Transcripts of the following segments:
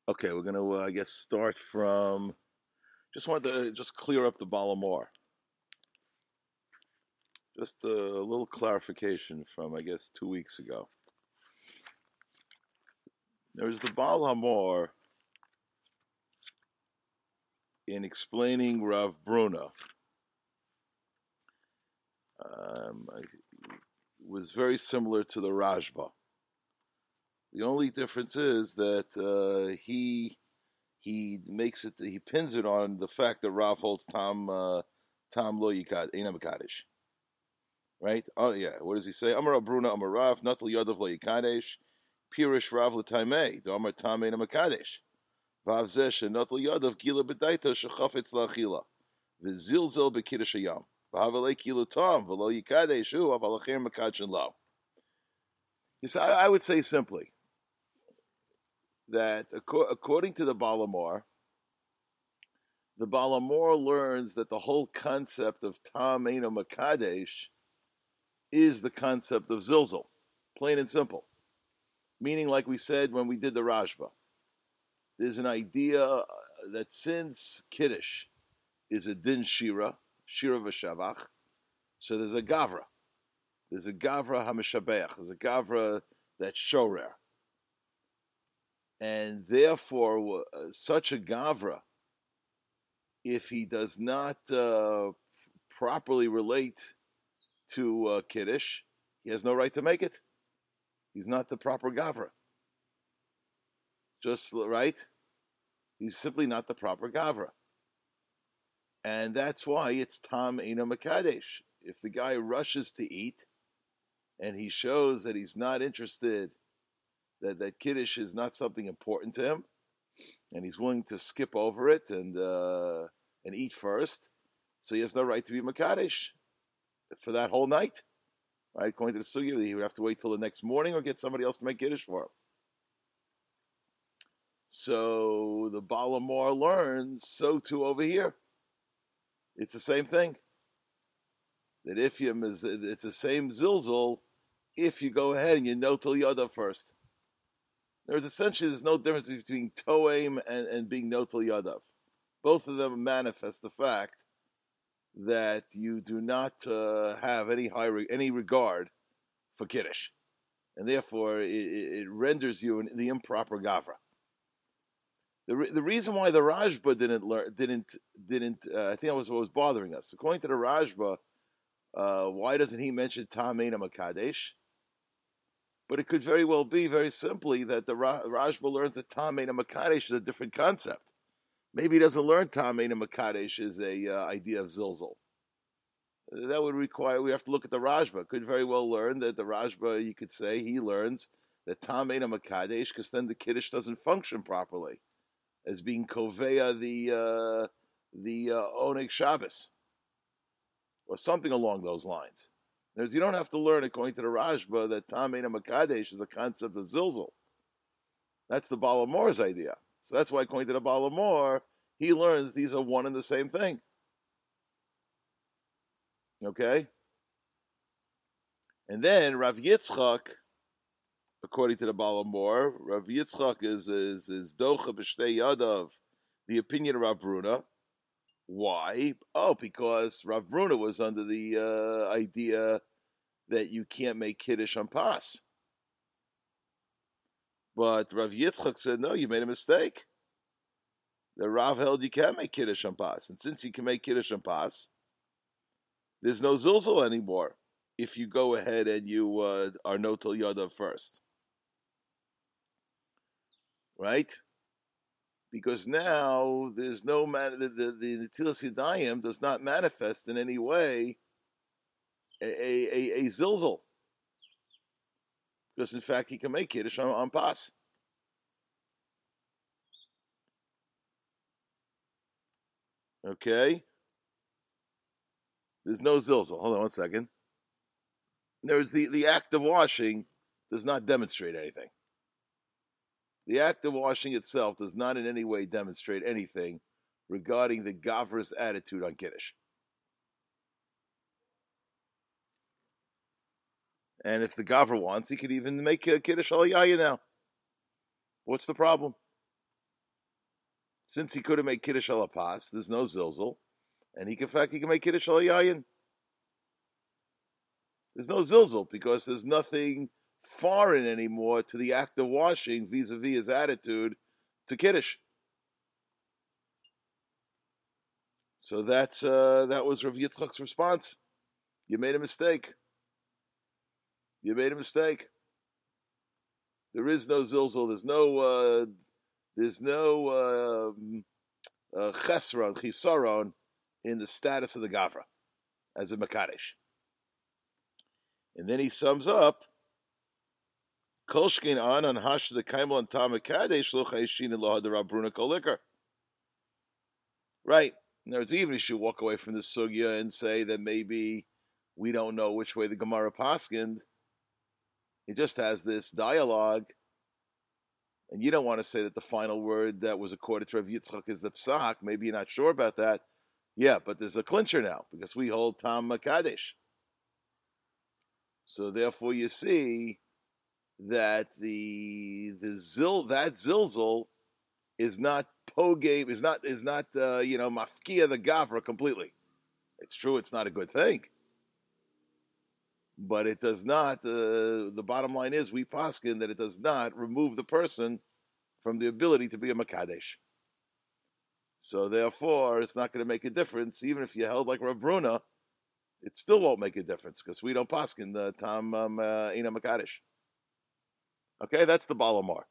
Okay, we're gonna, I guess, start from. Just wanted to just clear up the Balamor. Just a little clarification from, I guess, 2 weeks ago. There's the Balamor in explaining Rav Bruna. Was very similar to the Rajba. The only difference is that he pins it on the fact that Rav holds Tam Lo Yikad Eina Mekadesh. Right? Oh yeah. What does he say? Amar Bruna Amar Rav Natal Yadav Lo Yikadesh Pirish Rav L'Taimei Do Amar Tam Eina Mekadesh Vav Zeh Natal Yadav Gila B'Daita Shechafetz La'Achila V'Zilzel B'Kiddush Hayam V'Havalei Kilu Tam V'Lo Yikadesh Hu Avalacher Mekadshin Lo. Yes, I would say simply that according to the Balamor learns that the whole concept of Tam Eino Makadesh is the concept of Zilzal, plain and simple. Meaning, like we said when we did the Rajba, there's an idea that since Kiddush is a Din Shira V'Shavach, so there's a Gavra. There's a Gavra HaMeshabeach. There's a Gavra that's Shorer. And therefore, such a Gavra, if he does not properly relate to Kiddush, he has no right to make it. He's not the proper Gavra. Just right? He's simply not the proper Gavra. And that's why it's Tam Eino Mekadesh. If the guy rushes to eat and he shows that he's not interested, that Kiddush is not something important to him, and he's willing to skip over it and eat first, so he has no right to be Mekadesh for that whole night. Right? According to the Sugya, he would have to wait till the next morning or get somebody else to make Kiddush for him. So the Balamor learns, so too over here. It's the same thing. That it's the same zilzal if you go ahead and you know till Yada first. There's no difference between Toem and being Notel Yadav. Both of them manifest the fact that you do not have any regard for Kiddush, and therefore it renders you the improper Gavra. The reason why the Rajba didn't I think that was what was bothering us. According to the Rajba, why doesn't he mention Tam Eino Mekadesh? But it could very well be, very simply, that the Rajba learns that Tam Eino Mekadesh is a different concept. Maybe he doesn't learn Tam Eino Mekadesh is a idea of Zilzal. That would require, we have to look at the Rajba. Could very well learn that the Rajba, you could say, he learns that Tam Eino Mekadesh, because then the Kiddush doesn't function properly, as being Koveya the Oneg Shabbos, or something along those lines. You don't have to learn, according to the Rajba, that Tam Eino Mekadesh is a concept of Zilzal. That's the Balamor's idea. So that's why, according to the Balamor, he learns these are one and the same thing. Okay? And then Rav Yitzchak, according to the Balamor, Rav Yitzchak is Docha B'Shtei Yadav, the opinion of Rav Bruna. Why? Oh, because Rav Bruna was under the idea that you can't make Kiddush on Pas. But Rav Yitzchak said, no, you made a mistake. The Rav held you can't make Kiddush on Pas. And since you can make Kiddush on Pas, there's no Zilzal anymore if you go ahead and you are Notel Yadav first. Right? Because now there's no the Netilas Yadayim does not manifest in any way a Zilzal. Because in fact he can make Kiddush on Pas. Okay? There's no Zilzal. Hold on one second. There's the act of washing does not demonstrate anything. The act of washing itself does not in any way demonstrate anything regarding the Gavra's attitude on Kiddush. And if the Gavra wants, he could even make Kiddush Aliyah now. What's the problem? Since he couldn't make Kiddush al Pas, there's no Zilzal. And in fact, he can make Kiddush al Yayin. There's no Zilzal because there's nothing foreign anymore to the act of washing vis-a-vis his attitude to Kiddush. So that was Rav Yitzchak's response. You made a mistake. You made a mistake. There is no Zilzal. There's no chesron, chisaron in the status of the Gavra as a Makadesh. And then he sums up, Kolshkin an hash the kaimel and tam Makadesh lo chayshin lo hadar Bruna kolikar. Right. In other words, even if you walk away from the sugya and say that maybe we don't know which way the Gemara paskind, it just has this dialogue, and you don't want to say that the final word that was accorded to Rav Yitzchak is the psak. Maybe you're not sure about that. Yeah, but there's a clincher now, because we hold Tam Makadesh. So therefore you see that that zilzal is not pogame, is not mafkia the gavra completely. It's true, it's not a good thing, but it does not. The bottom line is we paskin that it does not remove the person from the ability to be a makadesh. So therefore, it's not going to make a difference, even if you held like Rav Bruna. It still won't make a difference because we don't paskin the tam ina makadesh. Okay, that's the Balamar.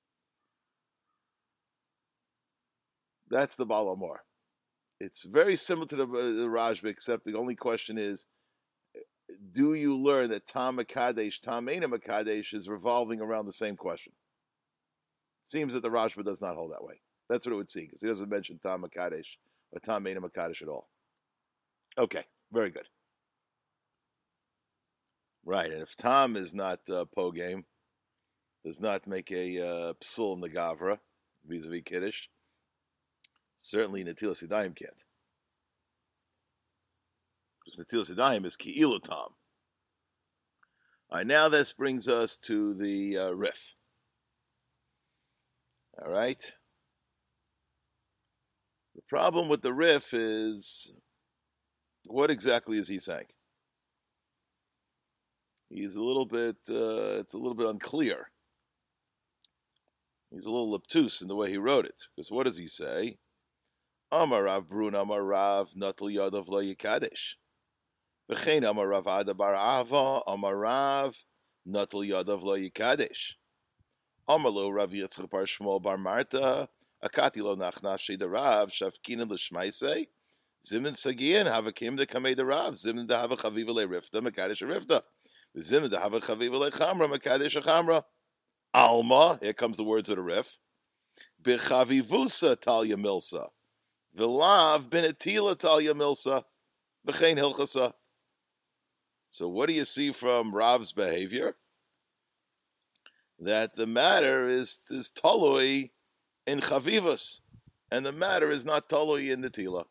That's the Balamar. It's very similar to the Rajba, except the only question is, do you learn that Tam Makadesh, Tam Eina Makadesh is revolving around the same question? It seems that the Rajba does not hold that way. That's what it would seem, because he doesn't mention Tam Makadesh or Tam Eina Makadesh at all. Okay, very good. Right, and if Tam is not pogame, does not make a psul in the Gavra, vis-a-vis Kiddush, certainly Netilas Yadayim can't. Because Netilas Yadayim is Ki'ilu Tam. All right, now this brings us to the Rif. All right. The problem with the Rif is, what exactly is he saying? He's a little bit, it's a little bit unclear. He's a little obtuse in the way he wrote it. Because what does he say? Amar Rav Brun, Amar Rav, Natal Yadav Lo Yikadesh. V'chein Amar Rav Ada Bar Ava, Amar Rav, Natal Yadav Lo Yikadesh. Amar Lo Rav Yitzchak Bar Shmuel Bar Marta, Akati Lo Nachnashi De Rav, Shavkina L'Shmaisei, Zimin Sagian, Havakim De Kamei De Rav, Zimin De Hava Chaviva Le Rifta, Mekadesh Rifta, Zimin De Hava Chaviva Le Chamra, Mekadesh Chamra. Alma, here comes the words of the Rif, B'chavivusa Talya Milsa, V'lav B'netila Talya Milsa, V'chein Hilchasa. So what do you see from Rav's behavior? That the matter is talui in chavivus, and the matter is not talui in netila.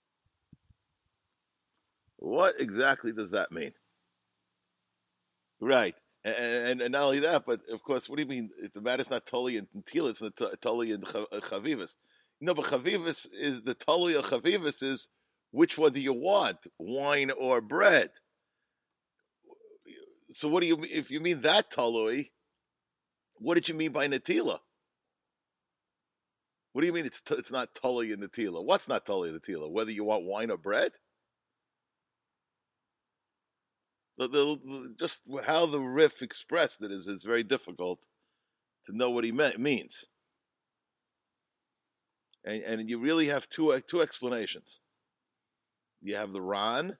What exactly does that mean? Right. And not only that, but of course, what do you mean? If the matter is not talui in netila, it's not talui in chavivus. No, but chavivus is the talui of chavivus is which one do you want, wine or bread? So what do you, if you mean that talui, what did you mean by netila? What do you mean it's not talui in netila? What's not talui in netila? Whether you want wine or bread? Just how the Rif expressed it is very difficult to know what he means. And you really have two explanations. You have the Ran,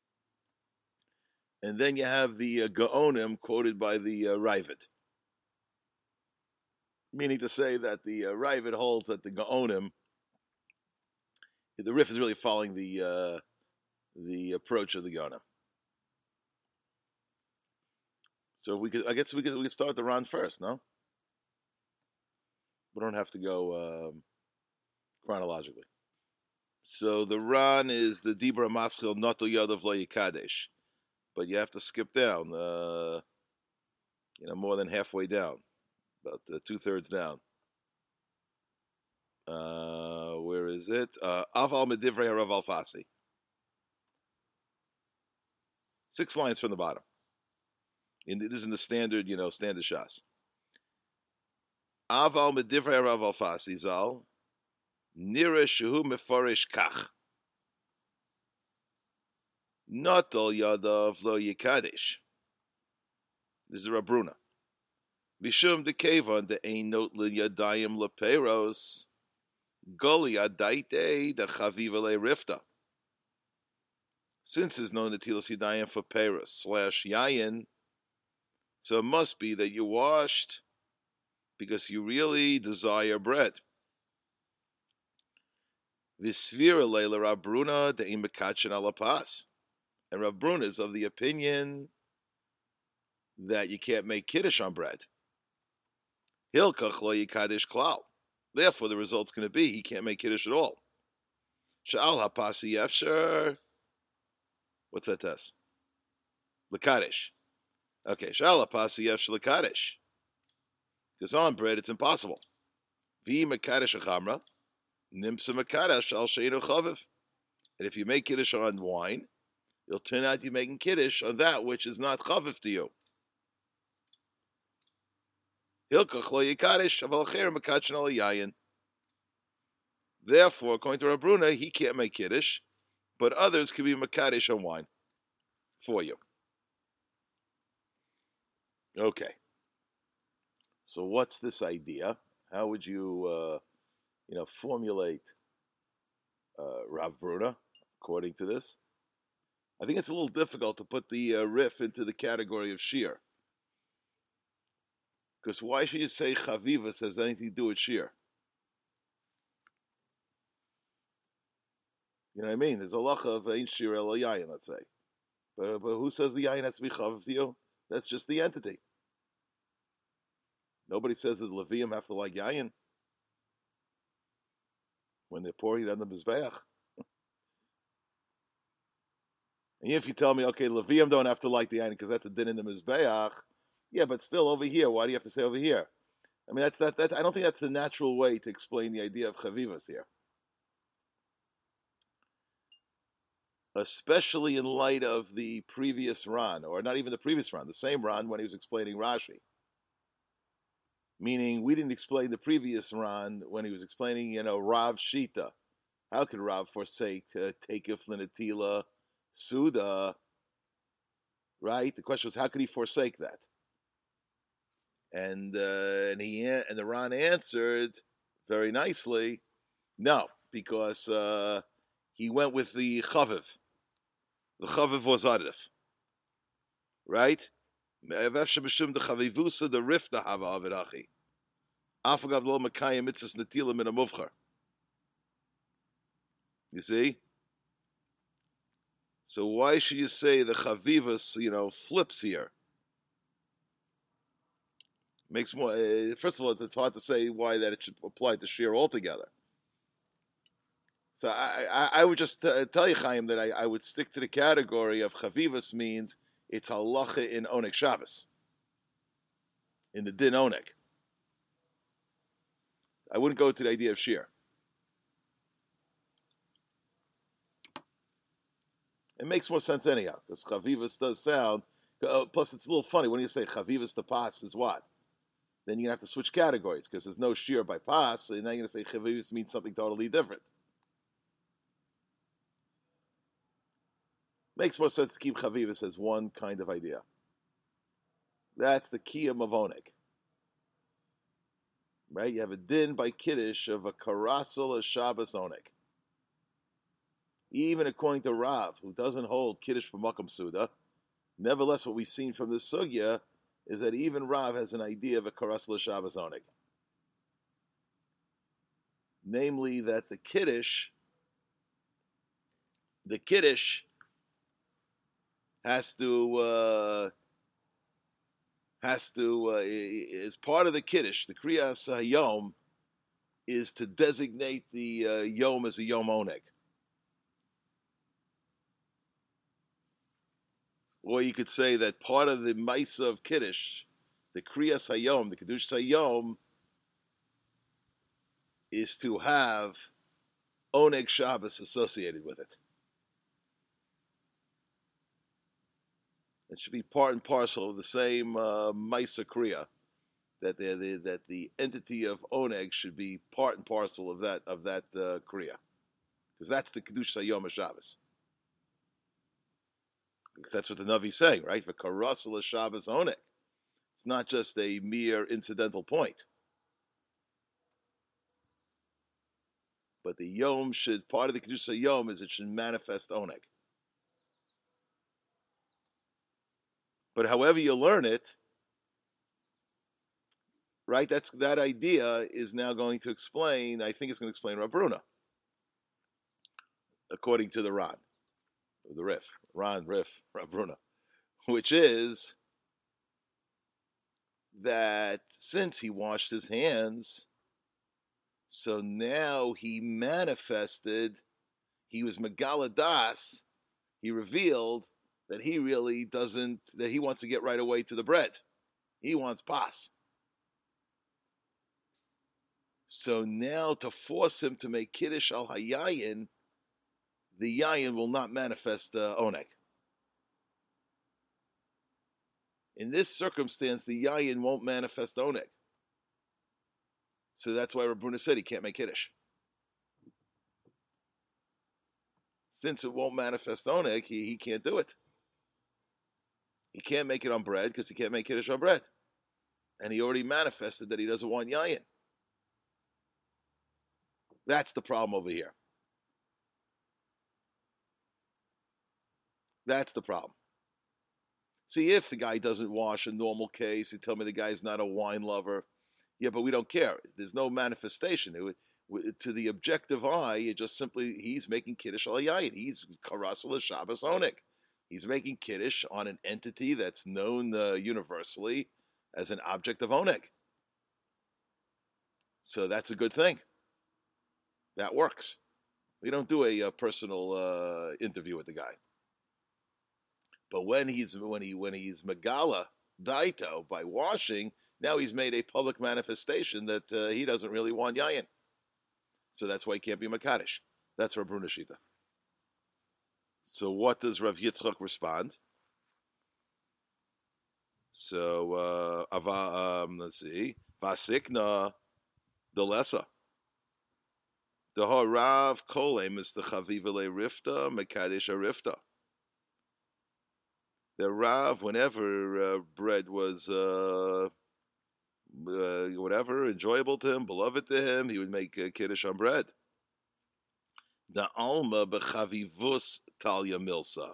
and then you have the Gaonim quoted by the Ravid. Meaning to say that the Ravid holds that the Gaonim, the Rif is really following the approach of the Gaonim. So I guess we could start the Ran first, no? We don't have to go chronologically. So the Ran is the Dibra Maschil Noto Yadav Lo Yikadesh, but you have to skip down, more than halfway down, about 2/3 down. is it? Aval Medivrei Rav Alfasi. 6 lines from the bottom. And it is in the standard, standard Shas. Aval Medivrei Rav Alfasi Zal. Nira Shehu Mefarish Kach. Not all Yadav Lo Yikadish. This is Rav Bruna. Mishum de Kevan de Ein Not Yadayim Leperos. Goli Adaite de Chaviva Le Rifta. Since there's no Natilas Yadayim for Peros / Yayin, so it must be that you washed because you really desire bread. Visvira Leila Rav Bruna de Ein Mekachin Alapas. And Rav Bruna is of the opinion that you can't make Kiddush on bread. Hilkach lo yikadish klal. Therefore, the result's going to be he can't make Kiddush at all. Sha'al hapasi yefsher. What's that test? L'kadish. Okay, sha'al hapasi yefsher l'kadish. Because on bread, it's impossible. Vi mekadish achamra. Nimsa mekadish al sheinu chaviv. And if you make Kiddush on wine, it'll turn out you're making Kiddush on that which is not chaviv to you. Therefore, according to Rav Bruna, he can't make Kiddush, but others can be Makadish on wine for you. Okay. So what's this idea? How would you, formulate Rav Bruna according to this? I think it's a little difficult to put the Rif into the category of Shir. Because why should you say Chavivas has anything to do with Shir? You know what I mean? There's a lacha of Ein Shir El Yayin, let's say. But who says the Yayin has to be Chaviv to you? That's just the entity. Nobody says that Levium have to like Yayin when they're pouring it on the Mizbeach. And if you tell me, okay, Levium don't have to like the Yayin because that's a din in the Mizbeach, yeah, but still over here, why do you have to say over here? I mean, that's I don't think that's the natural way to explain the idea of Chavivas here. Especially in light of the previous Ran, or not even the previous Ran, the same Ran when he was explaining Rashi. Meaning, we didn't explain the previous Ran when he was explaining, Rav Shita. How could Rav forsake Takef Linatila Suda? Right? The question was, how could he forsake that? And the Ran answered very nicely, no, because he went with the Chaviv. The Chaviv was Adif. Right? The Rifta Hava Avidachi. Afagav lo Makayim Mitzvahs Natila Min Amuvchar. You see? So why should you say the Chavivas, flips here? Makes more. First of all, it's hard to say why that it should apply to Shir altogether. So I would just tell you, Chaim, that I would stick to the category of Chavivas means it's halacha in Onek Shabbos, in the din Onek. I wouldn't go to the idea of Shir. It makes more sense anyhow, because Chavivas does sound. Plus, it's a little funny when you say Chavivas to Pas is what. Then you're going to have to switch categories because there's no Shir by Pas, and now you're going to say Chavivas means something totally different. Makes more sense to keep Chavivas as one kind of idea. That's the Kiyam of Onek. Right? You have a din by Kiddush of a Karasal of Shabbos Onek. Even according to Rav, who doesn't hold Kiddush b'Makam Suda, nevertheless what we've seen from this Sugya is that even Rav has an idea of a Karasla Shabbos Onig. Namely, that the Kiddush has to is part of the Kiddush. The Kriyas Hayom is to designate the Yom as a Yom Oneg. Or you could say that part of the Maisa of Kiddush, the Kriyas Hayom, the Kiddush Hayom, is to have oneg Shabbos associated with it. It should be part and parcel of the same Maisa Kriya, that the entity of oneg should be part and parcel of that Kriya, because that's the Kedusha Yom Shabbos. Because that's what the Navi's saying, right? For Karasala Shabbos oneg. It's not just a mere incidental point. But the Yom should, part of the Kedusha Yom is it should manifest oneg. But however you learn it, right, that idea is now going to explain, I think it's going to explain Rav Bruna, according to the Ran, or the Rif, Rav Bruna, which is that since he washed his hands, so now he manifested, he was Megaladas, he revealed that he really doesn't, that he wants to get right away to the bread. He wants pas. So now to force him to make Kiddush al Hayayin, the Yayin will not manifest Oneg. In this circumstance, the Yayin won't manifest Oneg. So that's why Rav Bruna said he can't make Kiddush. Since it won't manifest Oneg, he can't do it. He can't make it on bread because he can't make Kiddush on bread. And he already manifested that he doesn't want Yayin. That's the problem over here. That's the problem. See, if the guy doesn't wash a normal case, you tell me the guy's not a wine lover. Yeah, but we don't care. There's no manifestation. To the objective eye, it just simply, he's making Kiddush al Yayin. He's Karasala Shabbos Oneg. He's making Kiddush on an entity that's known universally as an object of Oneg. So that's a good thing. That works. We don't do a personal interview with the guy. But when he's Megala Daito by washing, now he's made a public manifestation that he doesn't really want Yayin. So that's why he can't be Makadosh. That's Rav Bruna Shita. So what does Rav Yitzchak respond? So let's see, Vasikna Delesa. The Harav Kolem is the Chavivale Rifta Mekadesh Rifta. The Rav, whenever bread was whatever enjoyable to him, beloved to him, he would make Kiddush on bread. The Alma bechavivus Talia Milsa.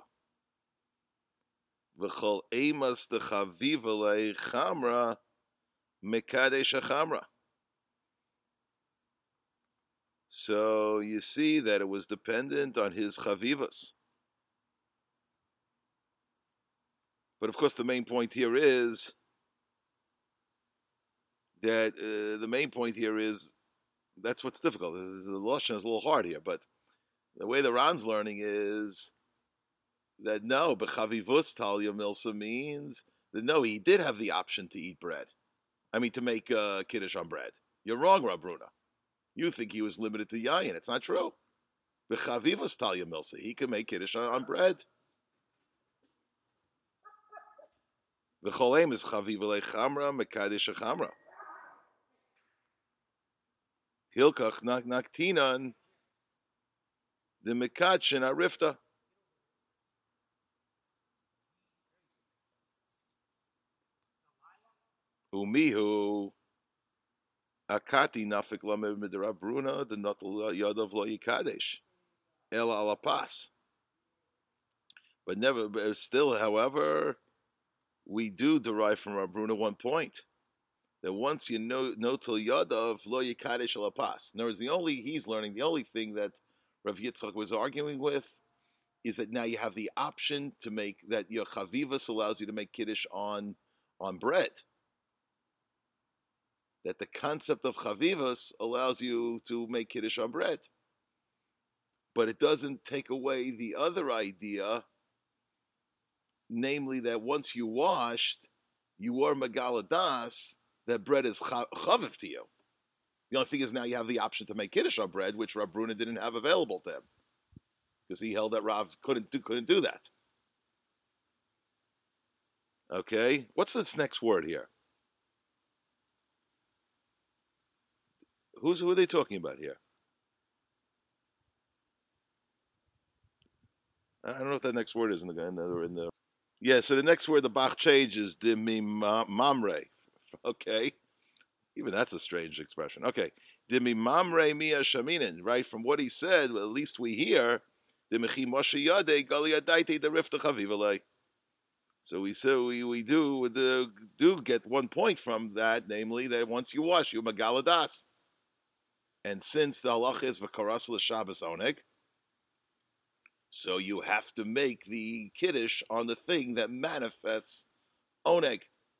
V'chol emas the Chavivale Chamra Mekadesh Chamra. So you see that it was dependent on his Chavivas. But of course, the main point here is that that's what's difficult. The Lashon is a little hard here, but the way the Ran's learning is that no, Bechavivus Talia Milsa means that no, he did have the option to eat bread. I mean, to make Kiddush on bread. You're wrong, Rav Bruna. You think he was limited to Yayin. It's not true. Bechavivus Talia Milsa. He could make Kiddush on bread. The Cholem is Chavivale Chamra Mekadesh Chamra. Hilkach Naktinan the Mekadshin Arifta. Umihu Akati Nafik Lamed Midra Bruna the Natal Yadav Lo Yikadesh El Alapas. But still, however, we do derive from Rav Bruna one point, that once you know till Yadav Lo Yikadesh Alapas. In other words, the only thing that Rav Yitzchak was arguing with is that now you have the option to make, that your Chavivas allows you to make Kiddush on bread. That the concept of Chavivas allows you to make Kiddush on bread. But it doesn't take away the other idea, namely that once you washed, you are Megaladas, that bread is Chaviv to you. The only thing is now you have the option to make Kiddush on bread, which Rav Bruna didn't have available to him, because he held that Rav couldn't do that. Okay, what's this next word here? Who are they talking about here? I don't know what that next word is in the. Yeah, so the next word the Bach changes the mamre. Okay, even that's a strange expression. Okay, the mamre mia shaminin. Right from what he said, well, at least we hear the mechi moshe yade gali adaite the rifta chavivalei. So we do get 1 point from that, namely that once you wash, you magaladas. And since the halacha is v'karas l'Shabbos oneg, so you have to make the kiddush on the thing that manifests oneg.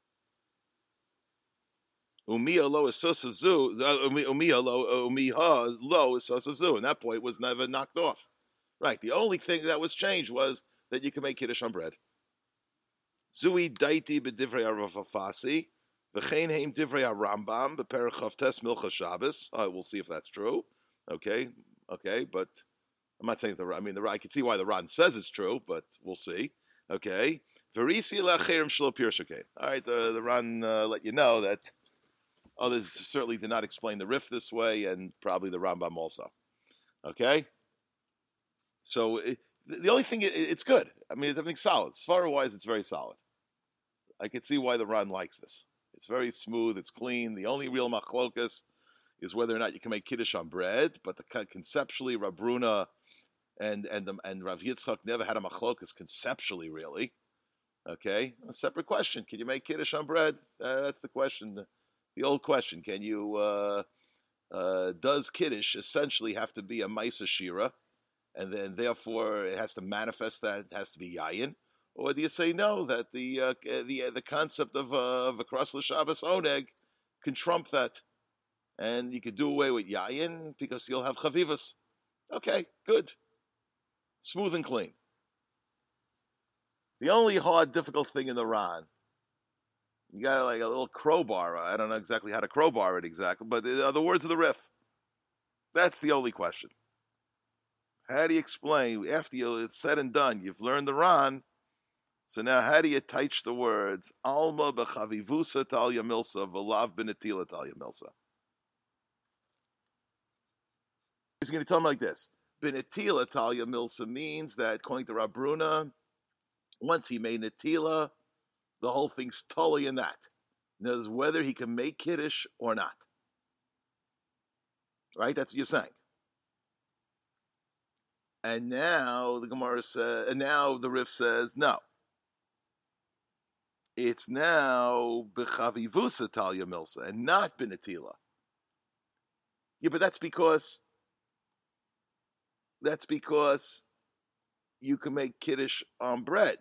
Umiha lo is sos of zu. Umiha lo is sos of zu. And that point was never knocked off. Right. The only thing that was changed was that you can make kiddush on bread. Zui daiti b'divrei Arafafasi, v'chein heim divrei Rambam b'perech Chavtes Milcha Shabbos. We'll see if that's true. Okay, but I'm not saying I can see why the Ran says it's true, but we'll see. Okay, v'risi la'cherim shlo pirshakei. All right, the Ran let you know that others certainly did not explain the Rif this way, and probably the Rambam also. Okay, so the only thing it's good. I mean, everything's solid. Svara-wise, it's very solid. I can see why the Ran likes this. It's very smooth. It's clean. The only real machlokas is whether or not you can make kiddush on bread. But conceptually, Rav Bruna and Rav Yitzchak never had a machlokas conceptually, really. Okay, a separate question: can you make kiddush on bread? That's the question. The old question: can you? Does kiddush essentially have to be a ma'isa shira, and then therefore it has to manifest that it has to be yayin? Or do you say no, that the concept of a cross l'Shabbos oneg can trump that, and you could do away with yayin because you'll have chavivas? Okay, good, smooth and clean. The only hard, difficult thing in the Ran, you got like a little crowbar. I don't know exactly how to crowbar it exactly, but the words of the Rif. That's the only question. How do you explain after it's said and done? You've learned the Ran. So now, how do you teach the words Alma b'chavivusa talya milsa v'lav b'netila talya milsa? He's going to tell me like this: B'netila talya milsa means that, according to Rav Bruna, once he made netila, the whole thing's totally in that. In other words, whether he can make kiddush or not. Right? That's what you're saying. And now the Gemara says, and now the Rif says no. It's now b'chavivusa talya milsa and not b'netila. Yeah, but that's because you can make kiddush on bread.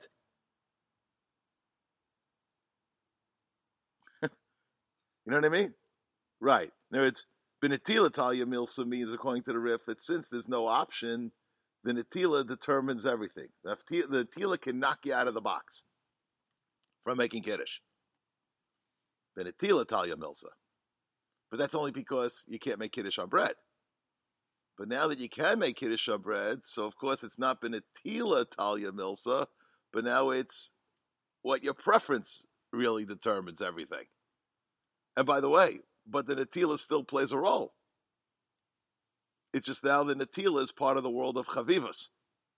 You know what I mean? Right. In other words, b'netila talya milsa means, according to the Rif, that since there's no option, the netila determines everything. The netila can knock you out of the box from making kiddush. B'netila talya milsa. But that's only because you can't make kiddush on bread. But now that you can make kiddush on bread, so of course it's not b'netila talya milsa, but now it's what your preference really determines everything. And by the way, but the netila still plays a role. It's just now the netila is part of the world of chavivas.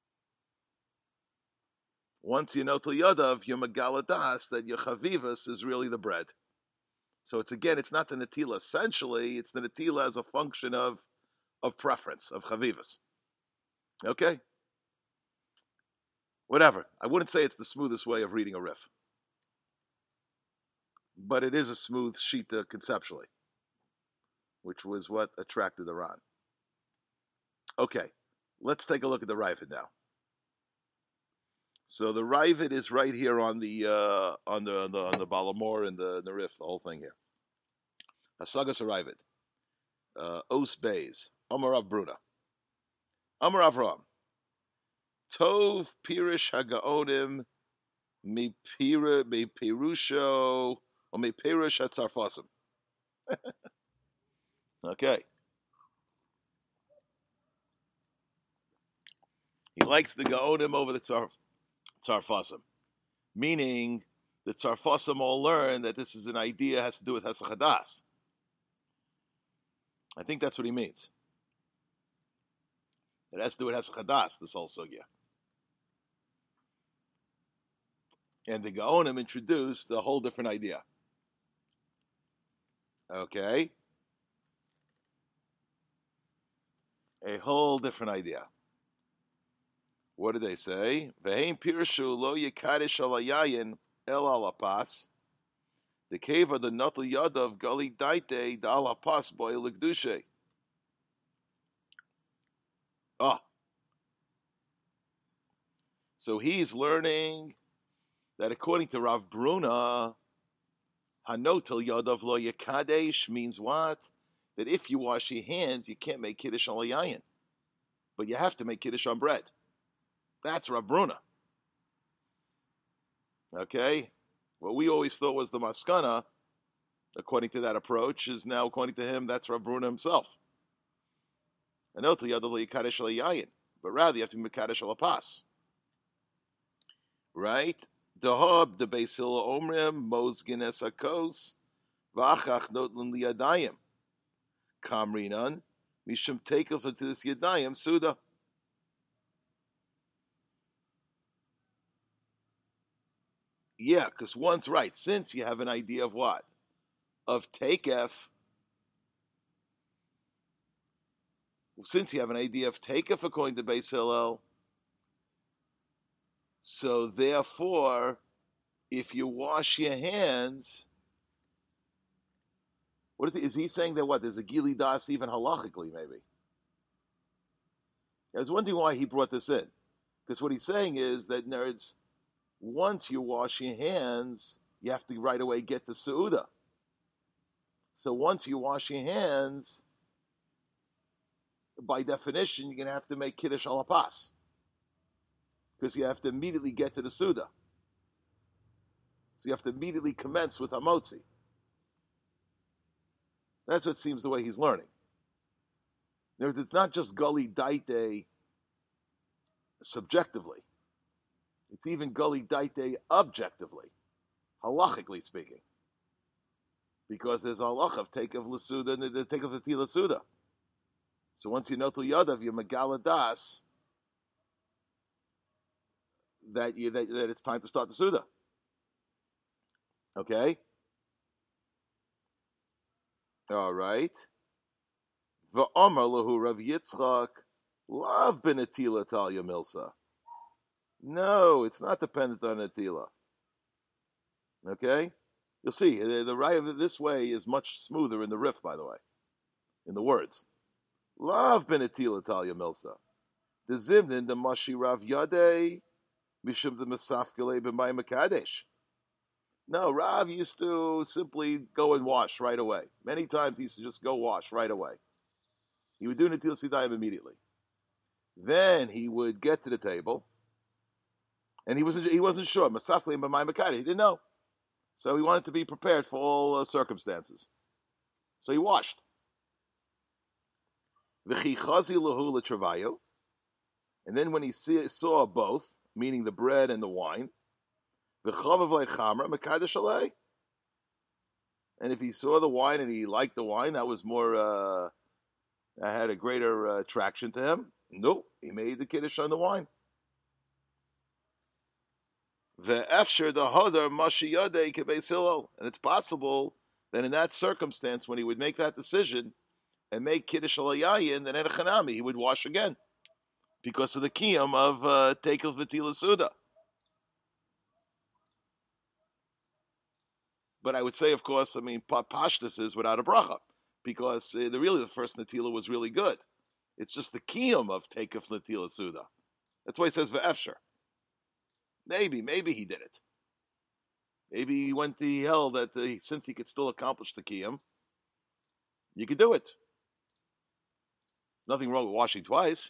Once you know till yadav, your megaladas, that your chavivas is really the bread. So it's not the netila essentially, it's the netila as a function of preference, of chavivas. Okay? Whatever. I wouldn't say it's the smoothest way of reading a Rif. But it is a smooth shita conceptually, which was what attracted the Ran. Okay, let's take a look at the Ravid now. So the Ravid is right here on the Balamor and the Rif, the whole thing here. Hasagas Ravid, Os Beis, Amar Rav Bruna, Amar Avram, Tov Pirish Hagaonim Mi Pirusho or Mi Pirush Hatzarfasim. Okay. He likes the Gaonim over the Tzarfasim, meaning the Tzarfasim all learn that this is an idea has to do with Hesach Hadas. I think that's what he means. It has to do with Hesach Hadas, this whole sugya. And the Gaonim introduced a whole different idea. Okay? A whole different idea. What did they say? Ve'heim pirshu lo yekadish alayayin el alapas. The cave of the natal yadav gali daite da alapas boy ligdushe. Ah. So he's learning that according to Rav Bruna, hanotel yadav lo yekadesh means what? That if you wash your hands, you can't make kiddush on yayin, but you have to make kiddush on bread. That's Rav Bruna. Okay? What we always thought was the maskana, according to that approach, is now, according to him, that's Rav Bruna himself. Hanotel yadav lo yekadesh yayin, but rather you have to be mekadesh alapas. Right? Dahab the Beisil Omrim Mosgin Esakos Vachach Notlin Liadayim Kamrinan Mishum Takel for this Yadayim Suda. Yeah, because one's right. Since you have an idea of what? Of Takef. Since you have an idea of Takef according to Beis Hillel, so therefore, if you wash your hands, what is he? Is he saying that what? There's a Gili Das even halachically, maybe? I was wondering why he brought this in. Because what he's saying is that nerds, once you wash your hands, you have to right away get the Seudah. So once you wash your hands, by definition, you're going to have to make Kiddush Alapas. Because you have to immediately get to the Suda. So you have to immediately commence with Hamotzi. That's what seems the way he's learning. In other words, it's not just Gully Daite subjectively. It's even Gully Daite objectively, halachically speaking. Because there's a halach of take of Lasuda and the take of the Tila Suda. So once you know to Yadav, you're Megala Das, that it's time to start the Suda. Okay? All right. V'omar lahu Rav Yitzchak, lav ben atila talya milsa. No, it's not dependent on atila. Okay? You'll see, the right of it this way is much smoother in the riff, by the way, in the words. Lav ben atila talya milsa. The zimnin, the mashi Rav Yadeh, mishum the mesafkele b'may makadesh. No, Rav used to simply go and wash right away. Many times he used to just go wash right away. He would do Natil Sidayim immediately. Then he would get to the table, and he wasn't sure. Masafli and B'may Makati, he didn't know. So he wanted to be prepared for all circumstances. So he washed. V'chi chazi lahu l'travayu. And then when he saw both, meaning the bread and the wine, and if he saw the wine and he liked the wine, that was more, had a greater attraction to him. No, he made the kiddush on the wine. And it's possible that in that circumstance, when he would make that decision and make kiddush alayayin, then Enechanami, he would wash again because of the kiyum of tekel v'tila suda. But I would say, of course, pashtus is without a bracha, because the first natila was really good. It's just the kiyum of tekef natila suda. That's why he says ve'efsher. Maybe he did it. Maybe he held that since he could still accomplish the kiyum, you could do it. Nothing wrong with washing twice.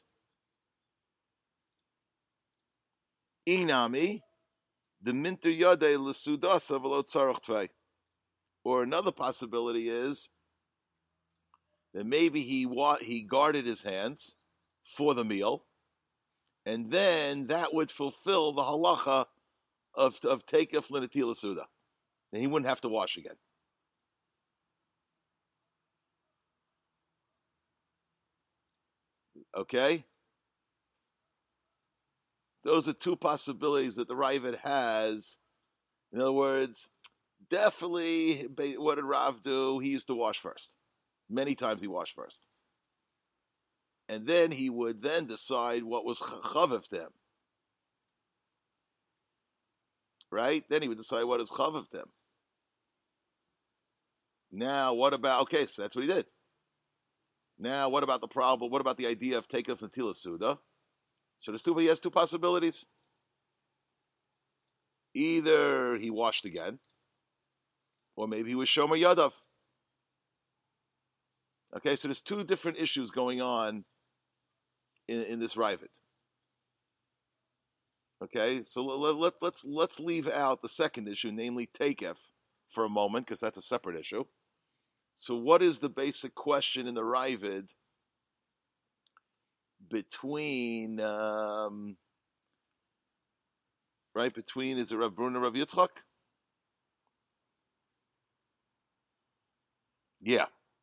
Inami, the minter yade l'sudasa v'lo tzarach tvei. Or another possibility is then maybe he guarded his hands for the meal, and then that would fulfill the halacha of Teikef L'Netila Suda. Then he wouldn't have to wash again. Okay? Those are two possibilities that the Ravid has. In other words, definitely, what did Rav do? He used to wash first. Many times he washed first. And then he would then decide what was chaviv to him. Right? Then he would decide what is chaviv to him. Now, what about, okay, so that's what he did. Now, what about the problem? What about the idea of Teikef L'Netila Suda? So he has two possibilities. Either he washed again, or maybe he was Shomer Yadav. Okay, so there's two different issues going on in this Ravid. Okay, so let's leave out the second issue, namely Teikef, for a moment, because that's a separate issue. So what is the basic question in the Ravid between, between, is it Rav Bruna and Rav Yitzchak? Yeah.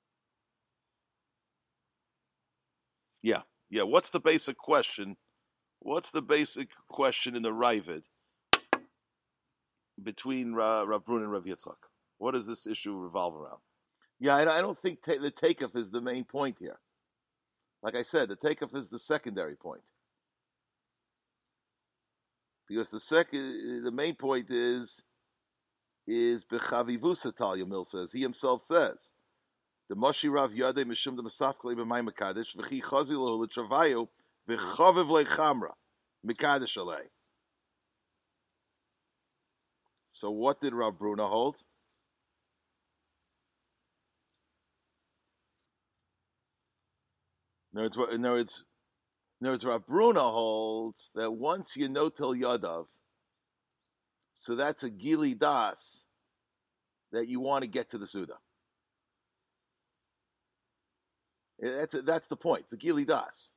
What's the basic question? What's the basic question in the Ravid between Rav Bruna and Rav Yitzchak? What does this issue revolve around? Yeah, I don't think the Teikef is the main point here. Like I said, the Teikef is the secondary point. Because the main point is Bechavivusa, Talia Mill says. He himself says, the Moshi Rav Yadeh Mishum the Masafkali B'May Mekadesh V'chi Chazi Lahu L'Travayu V'chaviv Le'Chamra Mekadesh Alei. So what did Rav Bruna hold? In other words, Rav Bruna holds that once you know Til Yadav, so that's a Gili Das that you want to get to the Suda. That's the point. It's a Gili Das.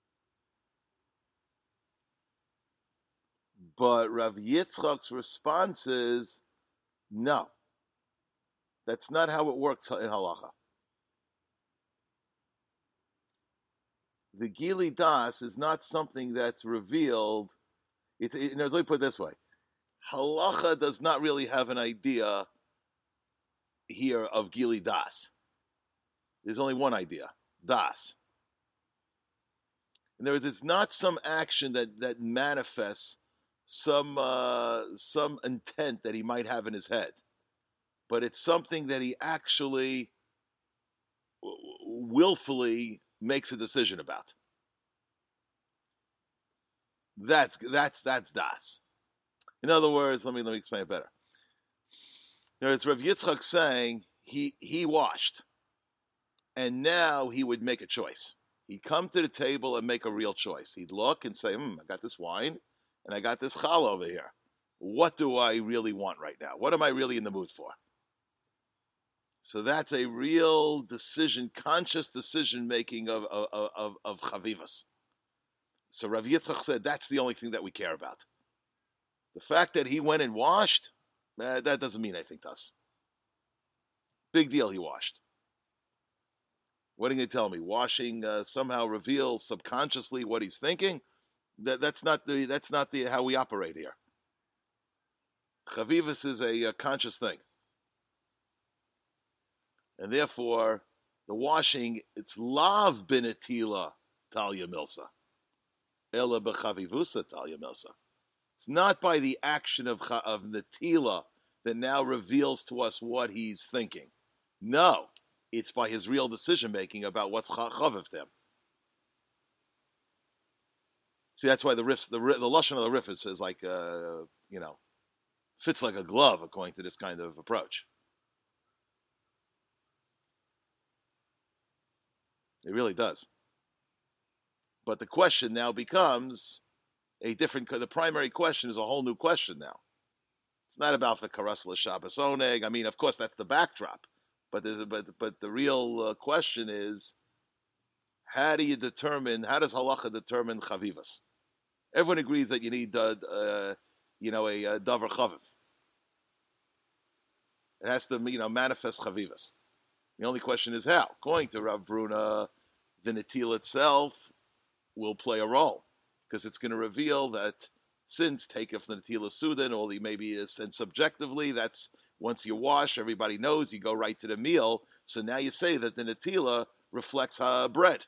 But Rav Yitzchak's response is, no. That's not how it works in halacha. The Gili Das is not something that's revealed. Let me put it this way. Halacha does not really have an idea here of Gili Das. There's only one idea, Das. In other words, it's not some action that manifests some intent that he might have in his head, but it's something that he actually willfully makes a decision about. That's Das. In other words, let me explain it better. In other words, Rav Yitzchak saying he washed, and now he would make a choice. He'd come to the table and make a real choice. He'd look and say, I got this wine, and I got this challah over here. What do I really want right now? What am I really in the mood for? So that's a real decision, conscious decision making of chavivas. So Rav Yitzchak said that's the only thing that we care about. The fact that he went and washed, that doesn't mean anything to us. Big deal, he washed. What are you going to tell me? Washing somehow reveals subconsciously what he's thinking? That's not how we operate here. Chavivas is a conscious thing. And therefore, the washing, it's lav binatila talia milsa. Ela bechavivusa talia milsa. It's not by the action of natila that now reveals to us what he's thinking. No, it's by his real decision making about what's chaviv to him. See, that's why the lashon of the riff is like, fits like a glove according to this kind of approach. It really does. But the question now becomes the primary question is a whole new question now. It's not about the karas l'shabbos oneg. I mean, of course, that's the backdrop. But the real question is, how does halacha determine chavivas? Everyone agrees that you need a davar chaviv. It has to manifest chavivas. The only question is how. According to Rav Bruna, the netil itself will play a role because it's going to reveal that since takef the netila sudan, or maybe is, and subjectively, that's once you wash, everybody knows you go right to the meal. So now you say that the netila reflects bread,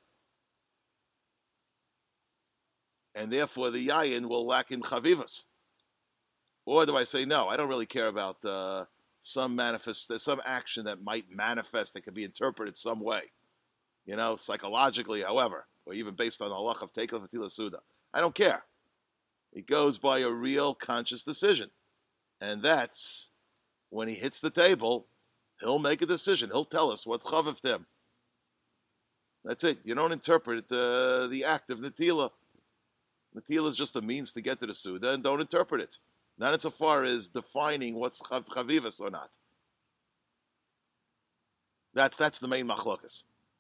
and therefore the yayin will lack in chavivas. Or do I say no? I don't really care about some action that might manifest that could be interpreted some way, psychologically, however, or even based on the halach of tekef netila suda. I don't care. It goes by a real conscious decision, and that's when he hits the table. He'll make a decision. He'll tell us what's chaviv to him. That's it. You don't interpret the act of netila. Netila is just a means to get to the suda, and don't interpret it. Not insofar as defining what's chavivas or not. That's the main machlokas.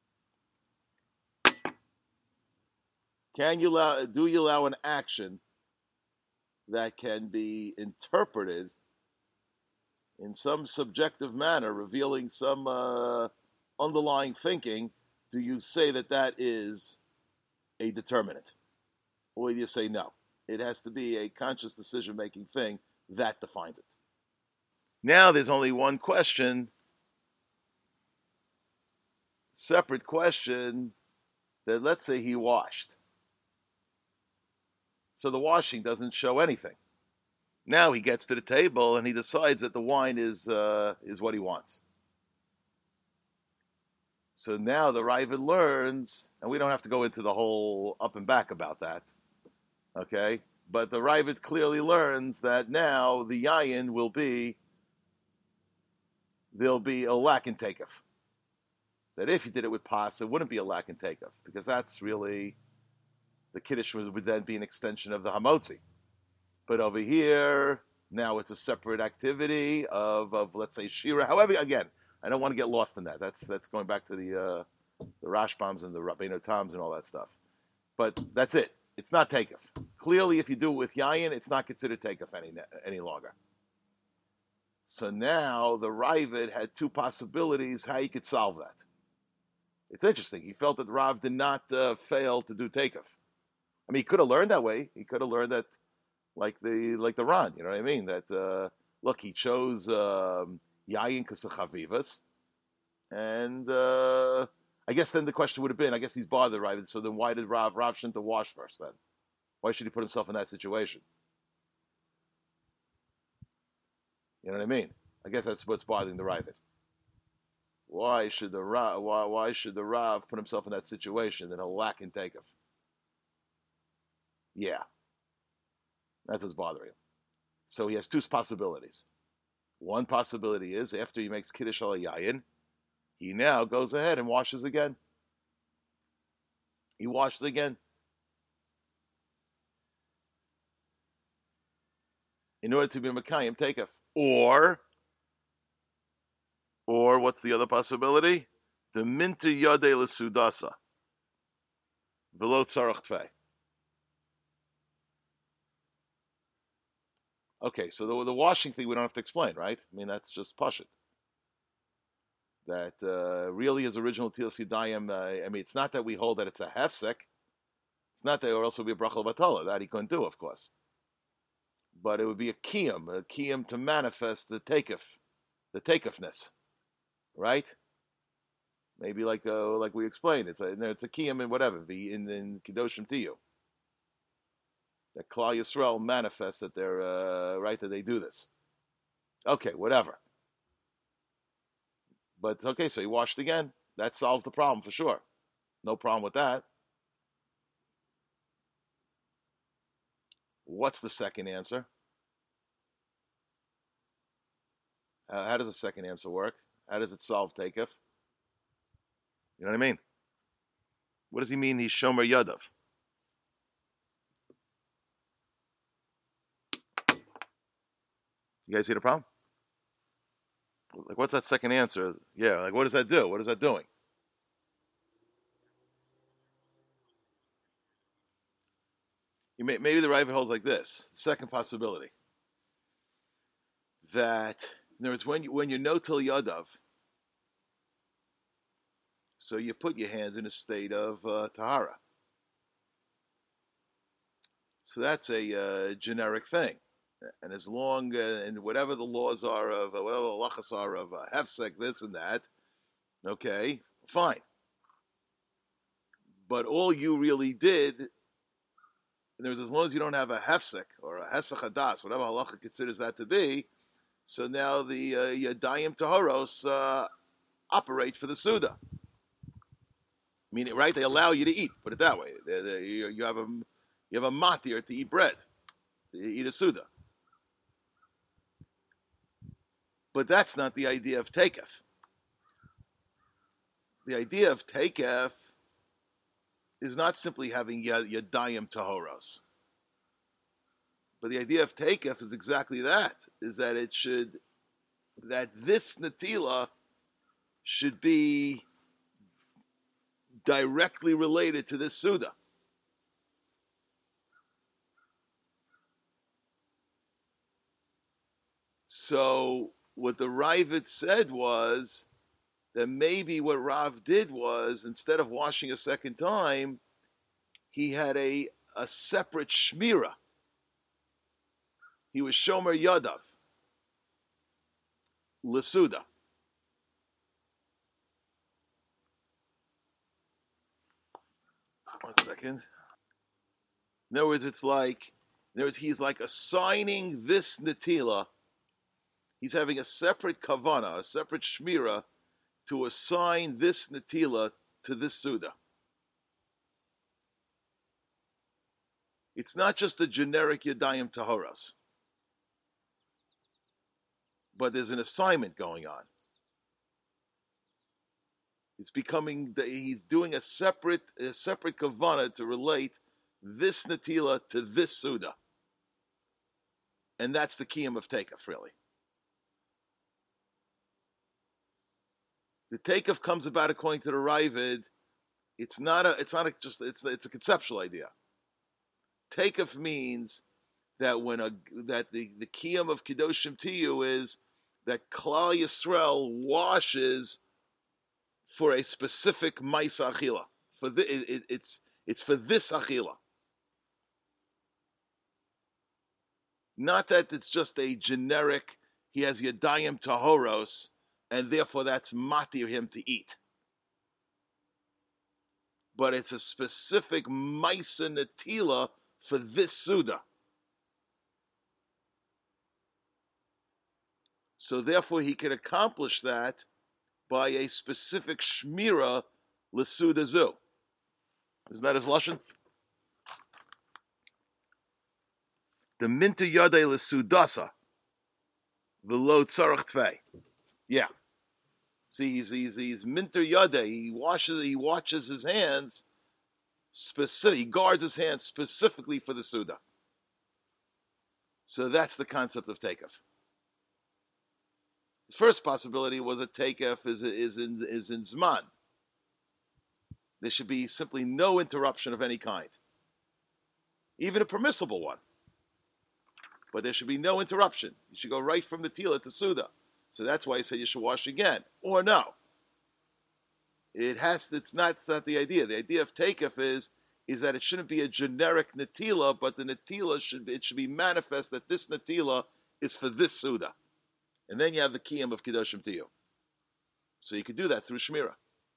Do you allow an action that can be interpreted in some subjective manner, revealing some underlying thinking? Do you say that is a determinant? Or do you say no? It has to be a conscious decision-making thing that defines it. Now there's only one question, separate question, that let's say he washed. So the washing doesn't show anything. Now he gets to the table and he decides that the wine is what he wants. So now the Ravid learns, and we don't have to go into the whole up and back about that, okay? But the Ravid clearly learns that now the yayin there'll be a lack in takef. That if he did it with pas, it wouldn't be a lack in takef, because that's really, the kiddush would then be an extension of the hamotzi. But over here, now it's a separate activity of let's say shira. However, again, I don't want to get lost in that. That's going back to the Rashbams and the Rabbeinu Tams and all that stuff. But that's it. It's not takef. Clearly, if you do it with yayin, it's not considered takef any longer. So now the Ravid had two possibilities how he could solve that. It's interesting. He felt that Rav did not fail to do takef. I mean, he could have learned that way. He could have learned that like the Ran, you know what I mean? That look, he chose yayin kasachavivas, and I guess then the question would have been, I guess he's bothered, right? So then why did Rav shouldn't have washed first then? Why should he put himself in that situation? You know what I mean? I guess that's what's bothering the Ravid. Why should the Rav put himself in that situation that he'll lack in takef? Yeah. That's what's bothering him. So he has two possibilities. One possibility is after he makes Kiddush al Yayin, he now goes ahead and washes again. He washes again. In order to be Mekayim Takef. Or what's the other possibility? The Minta Yade L'Sudasa. V'lo Tzarach Tfei. Okay, so the washing thing we don't have to explain, right? I mean, that's just pashut. That really his original Tilas Yadayim, I mean, it's not that we hold that it's a hefsek. It's not that, or else it would be a brachal batala. That he couldn't do, of course. But it would be a kiyum to manifest the takefness, right? Maybe like we explained, it's a kiyum in whatever, in Kedoshim Tiyu. That Klal Yisrael manifests that they're right, that they do this. Okay, whatever. But okay, so he washed again. That solves the problem for sure. No problem with that. What's the second answer? How does the second answer work? How does it solve takef? You know what I mean? What does he mean he's shomer yadav? You guys see the problem? Like, what's that second answer? Yeah, like, what does that do? What is that doing? Maybe the Ravid holds like this. Second possibility that, in other words, when you know till yadav, so you put your hands in a state of tahara. So that's a generic thing. And as long and whatever the laws are of whatever the lachas are of hefsek, this and that, okay, fine. But all you really did, in other words, as long as you don't have a hefsek or a hesach hadas, whatever halacha considers that to be, so now the yadayim taharos operate for the suda. Meaning, right? They allow you to eat. Put it that way. You have a matir to eat bread, to eat a suda. But that's not the idea of takef. The idea of takef is not simply having yadayim tahoros. But the idea of takef is exactly that, is that that this natila should be directly related to this suda. So what the Ravid said was that maybe what Rav did was, instead of washing a second time, he had a separate shmira. He was shomer yadav, lesuda. One second. In other words, he's like assigning this natila. He's having a separate kavana, a separate shmira, to assign this natila to this suda. It's not just a generic yadayim tahoras, but there's an assignment going on. It's he's doing a separate kavana to relate this natila to this suda. And that's the kiyum of takef, really. The takef comes about according to the Ravid. It's a conceptual idea. Takef means that the kiyum of Kedoshim Tiyu is that Klal Yisrael washes for a specific Maisa Achila. It's for this Achila. Not that it's just a generic, he has Yadayim Tahoros, and therefore that's matir him to eat. But it's a specific Maisa Natila for this Suda. So therefore he can accomplish that by a specific Shmira L'Suda Zu. Isn't that his Lashon? The Minta Yadei L'Sudasa. The Lo Tzarech Tvei. Yeah. See, he's Minta Yadei. He washes his hands he guards his hands specifically for the Suda. So that's the concept of Takef. The first possibility was a Takef is in Zman. There should be simply no interruption of any kind. Even a permissible one. But there should be no interruption. You should go right from the Tila to Suda. So that's why he said you should wash again. Or no. It's not the idea. The idea of Takef is that it shouldn't be a generic Natila, but the Natila should be manifest that this Natila is for this Suda. And then you have the Kiyam of Kedoshim Tiyu. So you could do that through Shmira.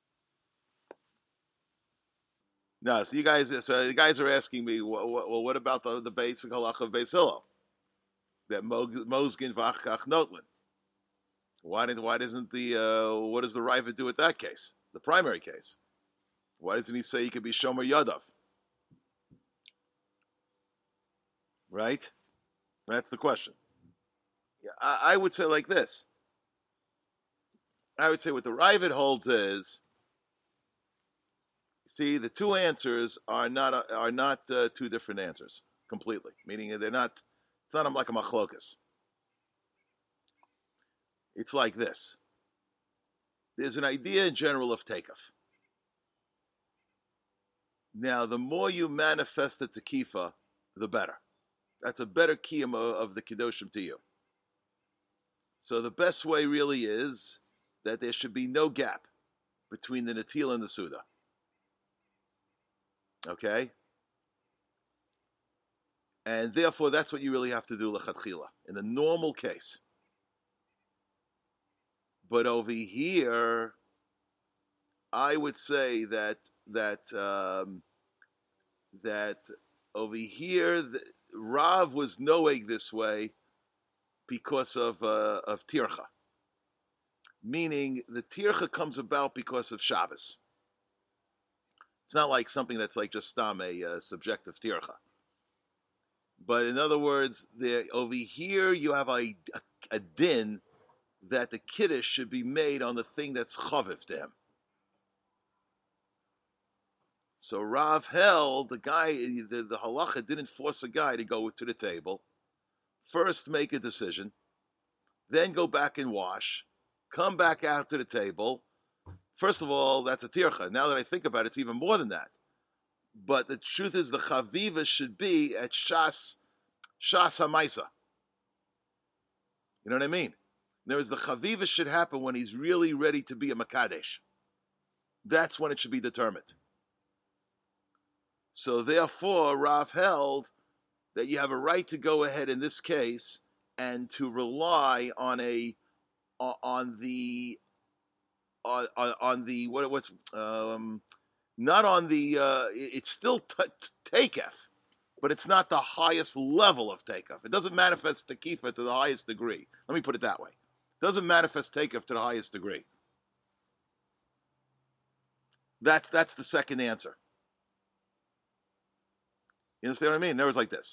No, so the guys are asking me, well, what about the basic halacha of Beis Hillel? That Mosgin v'achkach notlin. Why doesn't what does the Ravid do with that case? The primary case. Why doesn't he say he could be Shomer Yadav? Right? That's the question. I would say like this. I would say what the Ravid holds is, see, the two answers are not two different answers completely. Meaning they're not. It's not like a machlokas. It's like this. There's an idea in general of takeoff. Now, the more you manifest the tekifa, the better. That's a better kiyum of the kiddushim to you. So the best way really is that there should be no gap between the Natil and the Suda. Okay? And therefore, that's what you really have to do lechatchila, in the normal case. But over here, I would say that over here, Rav was noeg this way because of tircha. Meaning, the tircha comes about because of Shabbos. It's not like something that's like just stam, a subjective tircha. But in other words, over here you have a din that the kiddush should be made on the thing that's chaviv to him. So Rav held, the halacha didn't force a guy to go to the table. First make a decision, then go back and wash, come back out to the table. First of all, that's a tircha. Now that I think about it, it's even more than that. But the truth is, the chaviva should be at shas hamaisa. You know what I mean? In other words, the chaviva should happen when he's really ready to be a makadesh. That's when it should be determined. So therefore, Rav held that you have a right to go ahead in this case and to rely on the it's still takef, but it's not the highest level of takef. It doesn't manifest tekifa to the highest degree. Let me put it that way. It doesn't manifest takef to the highest degree. That's the second answer. You understand what I mean? In other words, like this.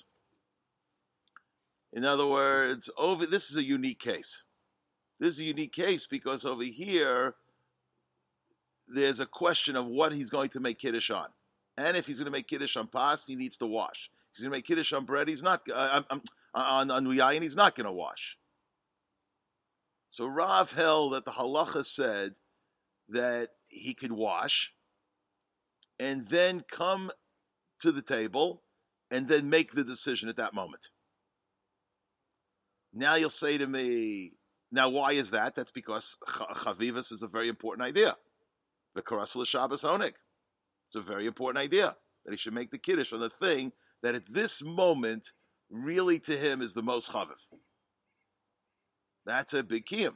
In other words, this is a unique case. This is a unique case because over here, there's a question of what he's going to make kiddush on. And if he's going to make kiddush on pas, he needs to wash. If he's going to make kiddush on bread, he's not, on yayin, he's not going to wash. So Rav held that the halacha said that he could wash and then come to the table and then make the decision at that moment. Now you'll say to me, now why is that? That's because chavivas is a very important idea. The Karasla Shabbos Oneg. It's a very important idea that he should make the kiddush on the thing that at this moment really to him is the most chaviv. That's a big kiyum.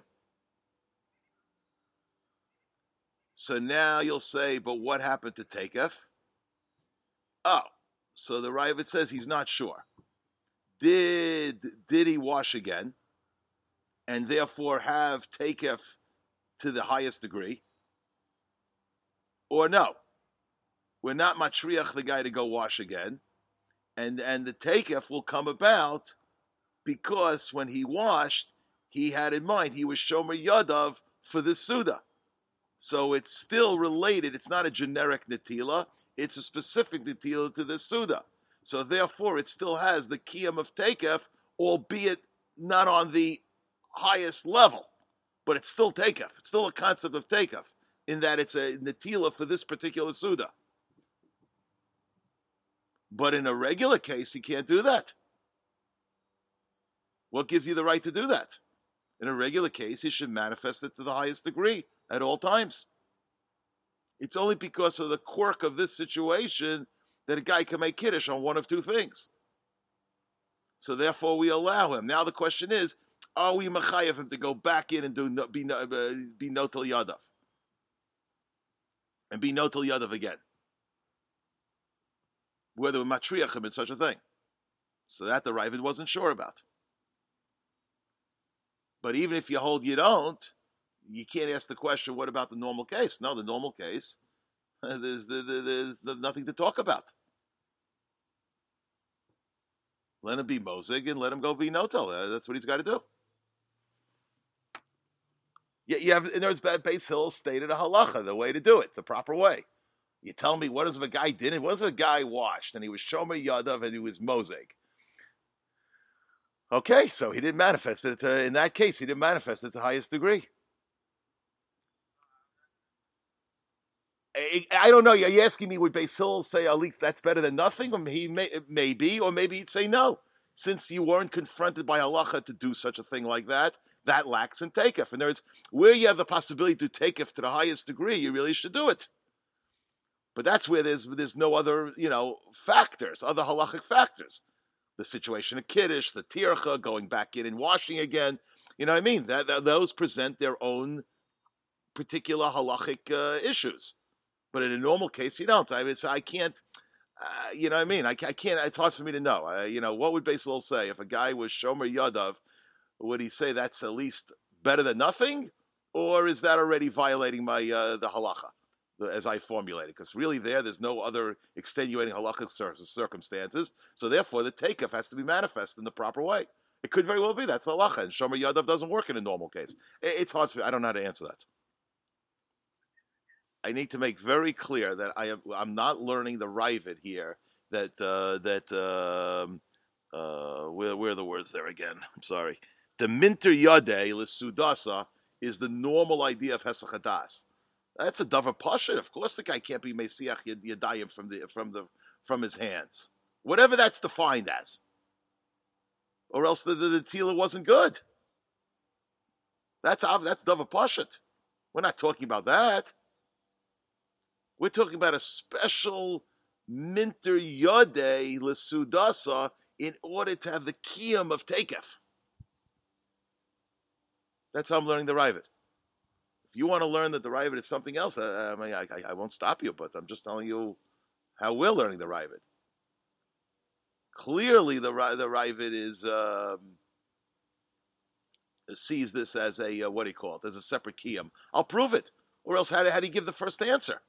So now you'll say, but what happened to Takef? Oh, so the Ravid says he's not sure. Did he wash again and therefore have Takef to the highest degree? Or no, we're not matriach the guy to go wash again, and the Takef will come about because when he washed, he had in mind, he was Shomer Yadav for the Suda. So it's still related. It's not a generic Natila. It's a specific Natila to the Suda. So therefore, it still has the Kiyam of Takef, albeit not on the highest level. But it's still Takef. It's still a concept of Takef, in that it's a Natila for this particular Suda. But in a regular case, he can't do that. What gives you the right to do that? In a regular case, he should manifest it to the highest degree at all times. It's only because of the quirk of this situation that a guy can make kiddush on one of two things. So therefore, we allow him. Now the question is, are we mechayev him to go back in and be notel yadav? And be notel yadav again? Whether we matriach him in such a thing. So that the Ravid wasn't sure about. But even if you hold you don't, you can't ask the question, what about the normal case? No, the normal case, there's nothing to talk about. Let him be Mozig and let him go be Notel. That's what he's got to do. You have, in other words, Beis Hill stated a halacha, the way to do it, the proper way. You tell me, what if a guy didn't? What if a guy washed and he was Shomer Yadav and he was Mozig? Okay, so he didn't manifest it. In that case, he didn't manifest it to the highest degree. I don't know. You're asking me, would Beis Hillel say at least that's better than nothing? Or maybe, or maybe he'd say no. Since you weren't confronted by halacha to do such a thing like that, that lacks in takef. In other words, where you have the possibility to takef to the highest degree, you really should do it. But that's where there's no other, factors, other halachic factors. The situation of Kiddush, the tircha, going back in and washing again. You know what I mean? Those present their own particular halachic issues. But in a normal case, you don't. I mean, so I can't, you know what I mean? I can't, it's hard for me to know. What would Beis Hillel say? If a guy was Shomer Yadav, would he say that's at least better than nothing? Or is that already violating my the halacha, as I formulated? Because really there's no other extenuating halachic circumstances. So therefore, the takeoff has to be manifest in the proper way. It could very well be that's halacha, and Shomer Yadav doesn't work in a normal case. It's hard for me. I don't know how to answer that. I need to make very clear that I'm not learning the Ravid here. Where are the words there again? I'm sorry. The minter yadei l'sudasa is the normal idea of hesach hadas. That's a davar pasha. Of course, the guy can't be mesiach yadayim from his hands, whatever that's defined as, or else the tefillah wasn't good. That's davar pashat. We're not talking about that. We're talking about a special minter yodei l'sudasa in order to have the kiyum of takef. That's how I'm learning the Ravid. If you want to learn that the Ravid is something else, I won't stop you, but I'm just telling you how we're learning the Ravid. Clearly, the Ravid sees this as a, what do you call it, as a separate kiyum. I'll prove it. Or else how do you give the first answer?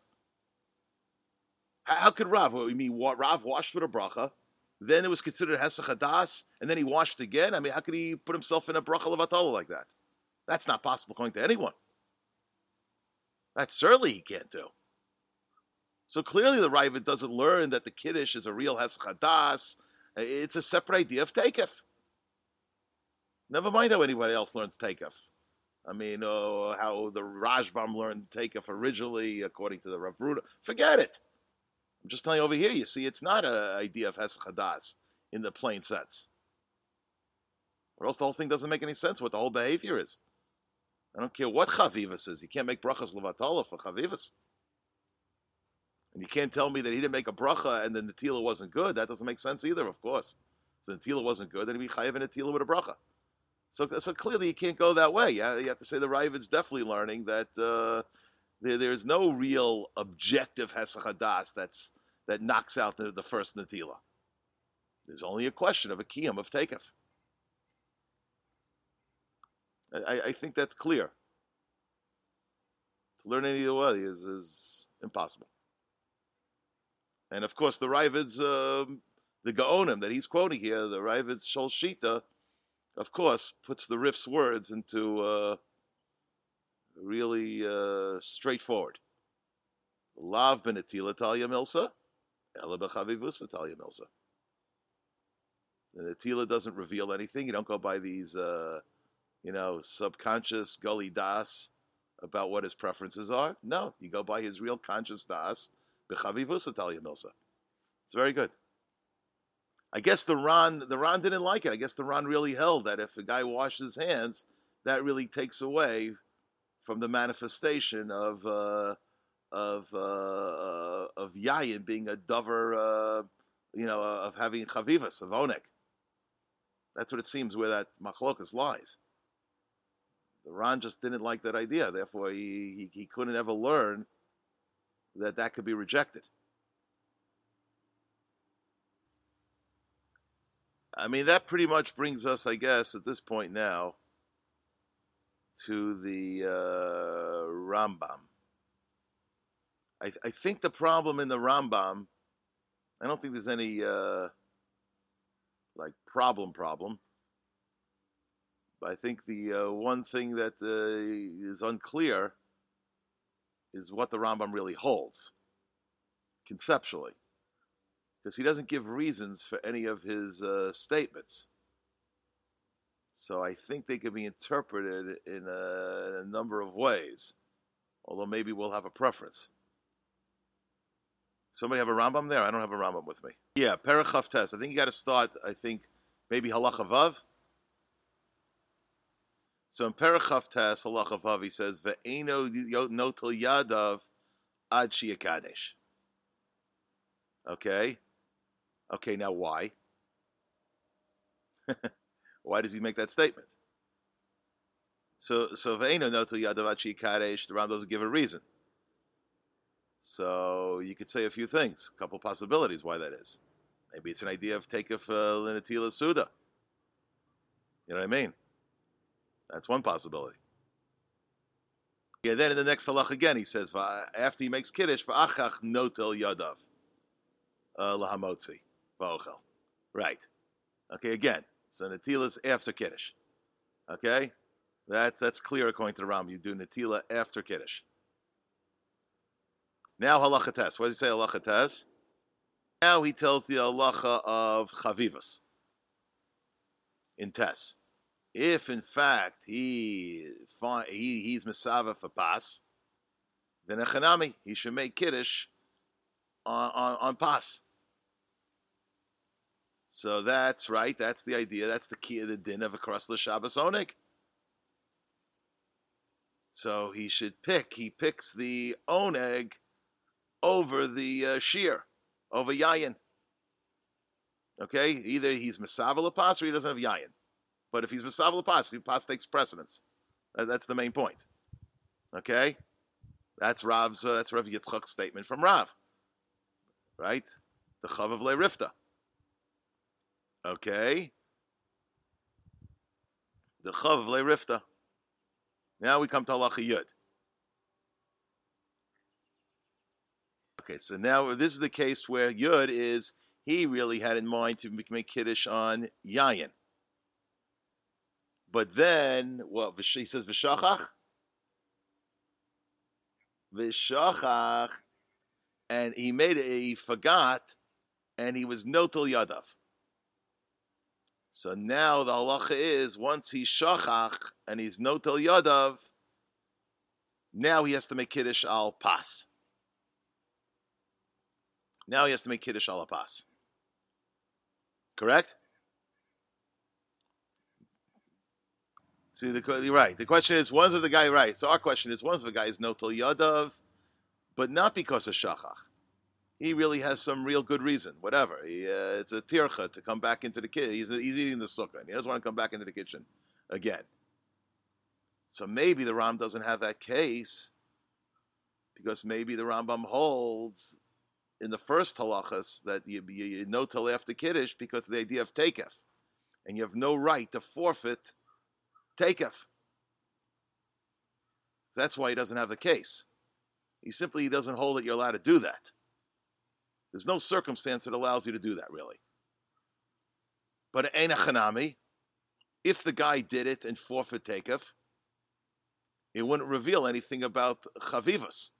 How could Rav? You mean Rav washed with a bracha, then it was considered hesach hadas, and then he washed again? I mean, how could he put himself in a bracha levatala like that? That's not possible according to anyone. That certainly he can't do. So clearly the Ravid doesn't learn that the Kiddush is a real hesach hadas. It's a separate idea of takef. Never mind how anybody else learns takef. I mean, how the Rashbam learned takef originally according to the Rav Bruda. Forget it. I'm just telling you over here, you see, it's not an idea of hesach hadas in the plain sense. Or else the whole thing doesn't make any sense what the whole behavior is. I don't care what chavivas is. You can't make brachas levatala for chavivas. And you can't tell me that he didn't make a bracha and then the tefillah wasn't good. That doesn't make sense either, of course. So the tefillah wasn't good, then he'd be chayiv in a tefillah with a bracha. So clearly you can't go that way. You have to say the Ravid's definitely learning that there's no real objective hesach hadas that knocks out the first netila. There's only a question of a kiyum of takef. I think that's clear. To learn any other way is impossible. And of course, the Ravid's, the Gaonim that he's quoting here, the Ravid's Shol Shita, of course, puts the Rif's words into really straightforward. Lav ben etila talya milsa, ela bechavivusa talya milsa. The etila doesn't reveal anything. You don't go by these, subconscious gully das about what his preferences are. No, you go by his real conscious das, bechavivusa talya milsa. It's very good. I guess the Ran didn't like it. I guess the Ran really held that if a guy washes his hands, that really takes away from the manifestation of yayin being a dover, of having chavivas, of onek. That's what it seems where that machlokas lies. The Ran just didn't like that idea. Therefore, he couldn't ever learn that could be rejected. I mean, that pretty much brings us, I guess, at this point now, to the Rambam. I think the problem in the Rambam, I don't think there's any, problem. But I think the one thing that is unclear is what the Rambam really holds, conceptually. Because he doesn't give reasons for any of his statements. So I think they could be interpreted in a number of ways, although maybe we'll have a preference. Somebody have a Rambam there? I don't have a Rambam with me. Yeah, Perek Chavtes. I think you got to start, maybe Halacha Vav. So in Perek Chavtes, Halacha Vav, he says, Ve'eno notel yadav ad sheyakadesh. Okay? Okay, now why? Why does he make that statement? So Ve'eno notel yadav ad sheyakadesh, the Ram doesn't give a reason. So you could say a few things, a couple possibilities why that is. Maybe it's an idea of Tekef Linatila Suda. You know what I mean? That's one possibility. Yeah, then in the next halach again, he says, after he makes Kiddush, V'achach notel yadav lahamotzi v'ochel. Right. Okay, again, so Natila is after Kiddush. Okay? That's clear according to the Ram. You do Natila after Kiddush. Now halacha tes. What does he say halacha tes? Now he tells the halacha of chavivas in tes. If in fact he's mesava for pas, then a chanami he should make kiddush on pas. So that's right. That's the idea. That's the key of the din of a krasla Shabbos onig. So he should pick. He picks the oneg over the shear, over yayin. Okay? Either he's mesavel pas or he doesn't have yayin. But if he's mesavel pas, pas takes precedence. That's the main point. Okay? That's Rav Yitzchak's statement from Rav. Right? The Chavav Le Rifta. Okay? The Chavav Le Rifta. Now we come to Halacha Yud. Okay, so now this is the case where Yud is, he really had in mind to make Kiddush on Yayin. But then, what, he says V'shachach? V'shachach, and he forgot, and he was notel yadav. So now the halacha is, once he's shachach, and he's notel yadav, now he has to make Kiddush al pas. Now he has to make Kiddush al pas. Correct? See, you're right. The question is, one's of the guy right. So our question is, one's of the guy is notel yadav, but not because of shachach. He really has some real good reason. Whatever. It's a tircha to come back into the kitchen. He's eating the sukkah, and he doesn't want to come back into the kitchen again. So maybe the Ram doesn't have that case, because maybe the Rambam holds in the first halachas that you notel after Kiddush because of the idea of takef, and you have no right to forfeit takef. That's why he doesn't have the case. He doesn't hold that you're allowed to do that. There's no circumstance that allows you to do that, really. But ein chanami, if the guy did it and forfeit takef, it wouldn't reveal anything about chavivas.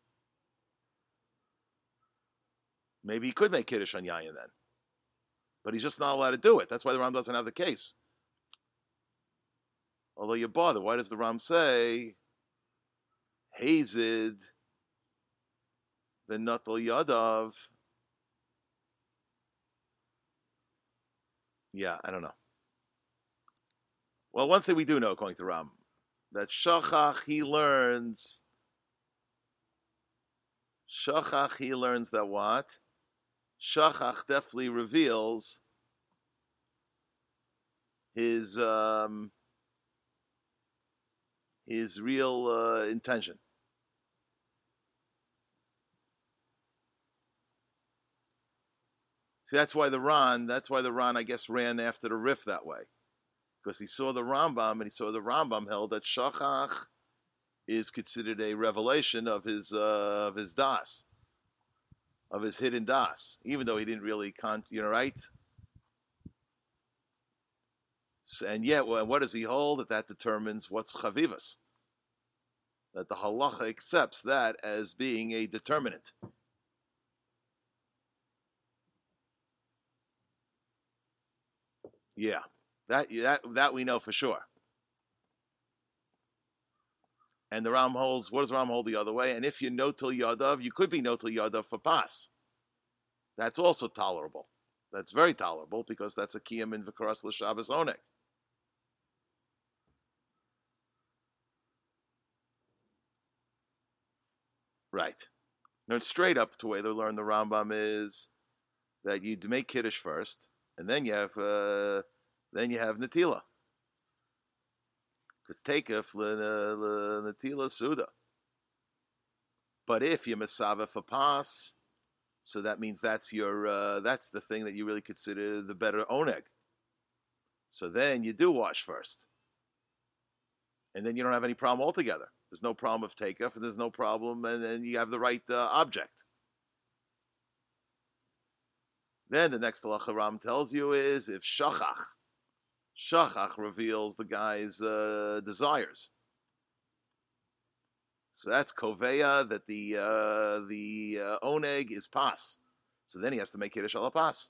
Maybe he could make Kiddush on Yayin then. But he's just not allowed to do it. That's why the Ram doesn't have the case. Although you're bothered, why does the Ram say, Hazid, the Natal Yadav? Yeah, I don't know. Well, one thing we do know, according to Ram, that Shachach, he learns that what? Shachach definitely reveals his real intention. See, that's why the Ran, I guess, ran after the Rif that way. Because he saw the Rambam, and he saw the Rambam held that Shachach is considered a revelation of his das, of his hidden das, even though he didn't really, right? And yet, what does he hold? That determines what's chavivas. That the halacha accepts that as being a determinant. Yeah, that we know for sure. And the Ram holds, what does the Ram hold the other way? And if you're notel yadav, you could be notel yadav for pas. That's also tolerable. That's very tolerable because that's a kiyam in v'karas l'shabbos oneg. Right. Now, straight up to the way they learn the Rambam is that you make kiddush first, and then you have netila. Because takef netila suda. But if you masava for pas, so that means that's your that's the thing that you really consider the better oneg. So then you do wash first, and then you don't have any problem altogether. There's no problem of takeoff, and there's no problem, and then you have the right object. Then the next halacha Ram tells you is if shachach reveals the guy's desires. So that's koveya that the oneg is pas. So then he has to make kiddush ala pas.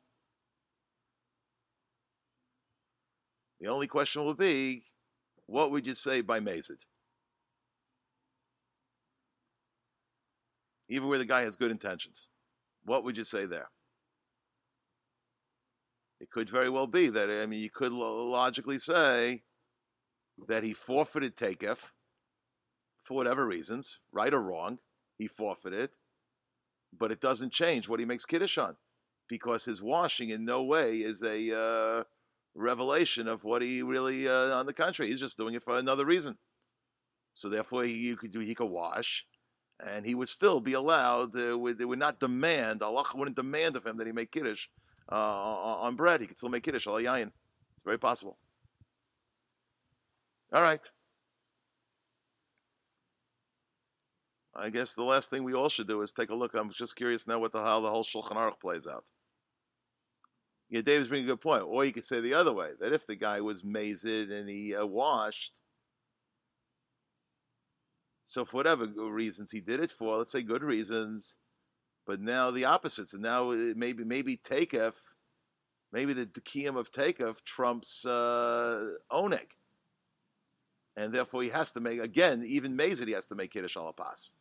The only question will be, what would you say by mazid? Even where the guy has good intentions. What would you say there? It could very well be that, you could logically say that he forfeited takef for whatever reasons, right or wrong, he forfeited, but it doesn't change what he makes kiddush on, because his washing in no way is a revelation of what he really, on the contrary, he's just doing it for another reason. So therefore, he could wash, and he would still be allowed. They would not demand. Allah wouldn't demand of him that he make kiddush on bread. He could still make kiddush al yayin. It's very possible. All right. I guess the last thing we all should do is take a look. I'm just curious now how the whole Shulchan Aruch plays out. Yeah, David's bringing a good point. Or you could say the other way, that if the guy was mazed and he washed, so for whatever reasons he did it for, let's say good reasons, but now the opposites, and now maybe takef, maybe the kiyum of takef trumps oneg, and therefore he has to make, again, even mazed, he has to make kiddush ala pas.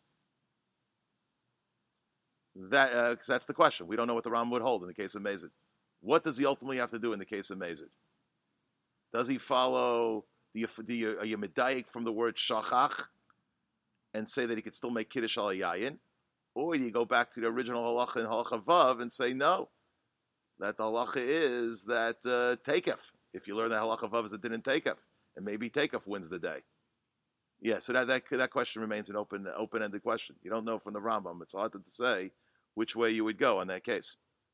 Because that's the question. We don't know what the Ram would hold in the case of mazed. What does he ultimately have to do in the case of mazed? Does he follow are you medayik from the word shachach and say that he could still make kiddush al yayin, or do you go back to the original halacha in halacha vav and say no, that the halacha is that takef. If you learn that halacha vav is it didn't takef, and maybe takef wins the day. Yeah, so that question remains an open-ended question. You don't know from the Rambam. It's hard to say which way you would go in that case.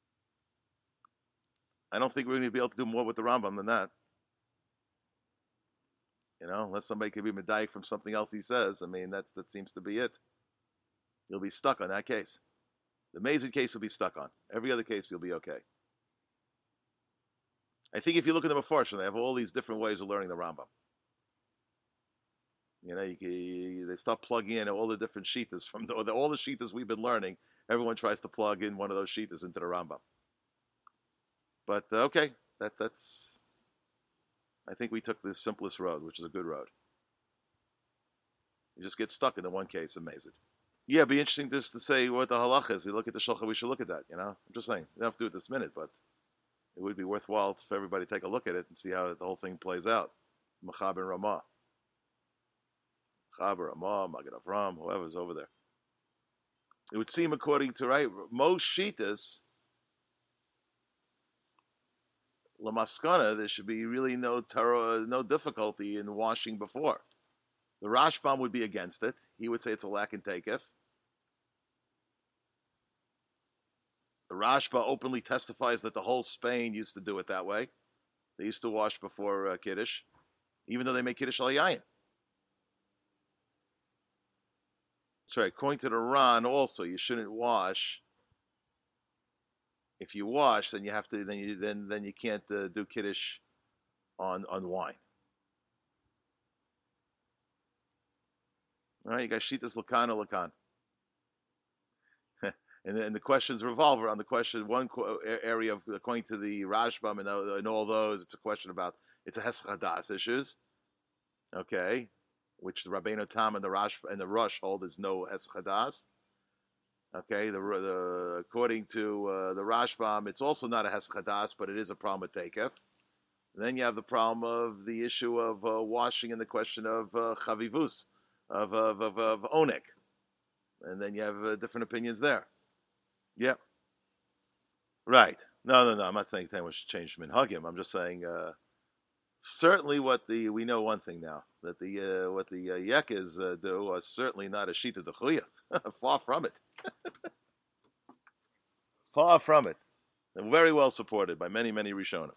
I don't think we're going to be able to do more with the Rambam than that. Unless somebody could be medayik from something else he says. That seems to be it. You'll be stuck on that case. The mazid case you'll be stuck on. Every other case you'll be okay. I think if you look at the Mefarshim, they have all these different ways of learning the Rambam. They start plugging in all the different shittas from all the shittas we've been learning. Everyone tries to plug in one of those shittas into the Rambam. But okay, that's. I think we took the simplest road, which is a good road. You just get stuck in the one case, amazing. Yeah, it'd be interesting just to say what the halach is. You look at the shulchan, we should look at that. I'm just saying, we don't have to do it this minute, but it would be worthwhile for everybody to take a look at it and see how the whole thing plays out. Mechaber Ramah. Chaber, Ramah, Magid Avram, whoever's over there. It would seem, according to most shitas, Lamaskana, there should be really no difficulty in washing before. The Rashbam would be against it. He would say it's a lack in takef. The Rashba openly testifies that the whole Spain used to do it that way. They used to wash before Kiddush, even though they make Kiddush al Yayin. That's right. According to the Ran, also you shouldn't wash. If you wash, then you have to. Then you can't do Kiddush on wine. All right, you got Shitas Lakan or Lakan. And then the questions revolve around the question, one area of, according to the Rashbam and all those, it's a question about, it's a Hesach Hadas issues. Okay. which the Rabbeinu Tam and the Rush hold is no Heschadas. Okay, according to the Rashbam, it's also not a Heschadas, but it is a problem with Takef. Then you have the problem of the issue of washing and the question of Chavivus, of Onek. And then you have different opinions there. Yep. Right. No. I'm not saying we should change Minhagim. I'm just saying certainly we know one thing now, that what the Yekes do are certainly not a Shita Dechuya. Far from it. Far from it. They're very well supported by many, many Rishonim.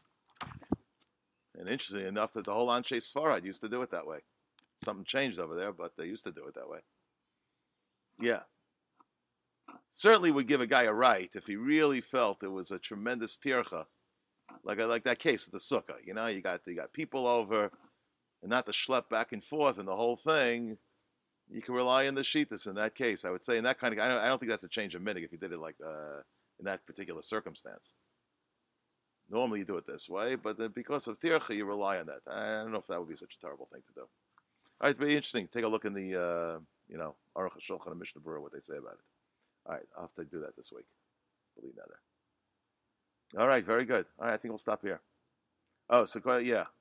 And interestingly enough, that the whole Anshe Sfarad used to do it that way. Something changed over there, but they used to do it that way. Yeah. Certainly would give a guy a right if he really felt it was a tremendous tircha, like that case with the sukkah. You got people over, and not to schlep back and forth and the whole thing. You can rely on the shittas in that case. I would say in that kind of. I don't think that's a change of minig if you did it like in that particular circumstance. Normally you do it this way, but then because of tircha, you rely on that. I don't know if that would be such a terrible thing to do. All right, it'd be interesting. Take a look in the Aruch HaShulchan and Mishnah Berurah, what they say about it. All right, I'll have to do that this week. Believe that there. All right, very good. All right, I think we'll stop here. Oh, so yeah.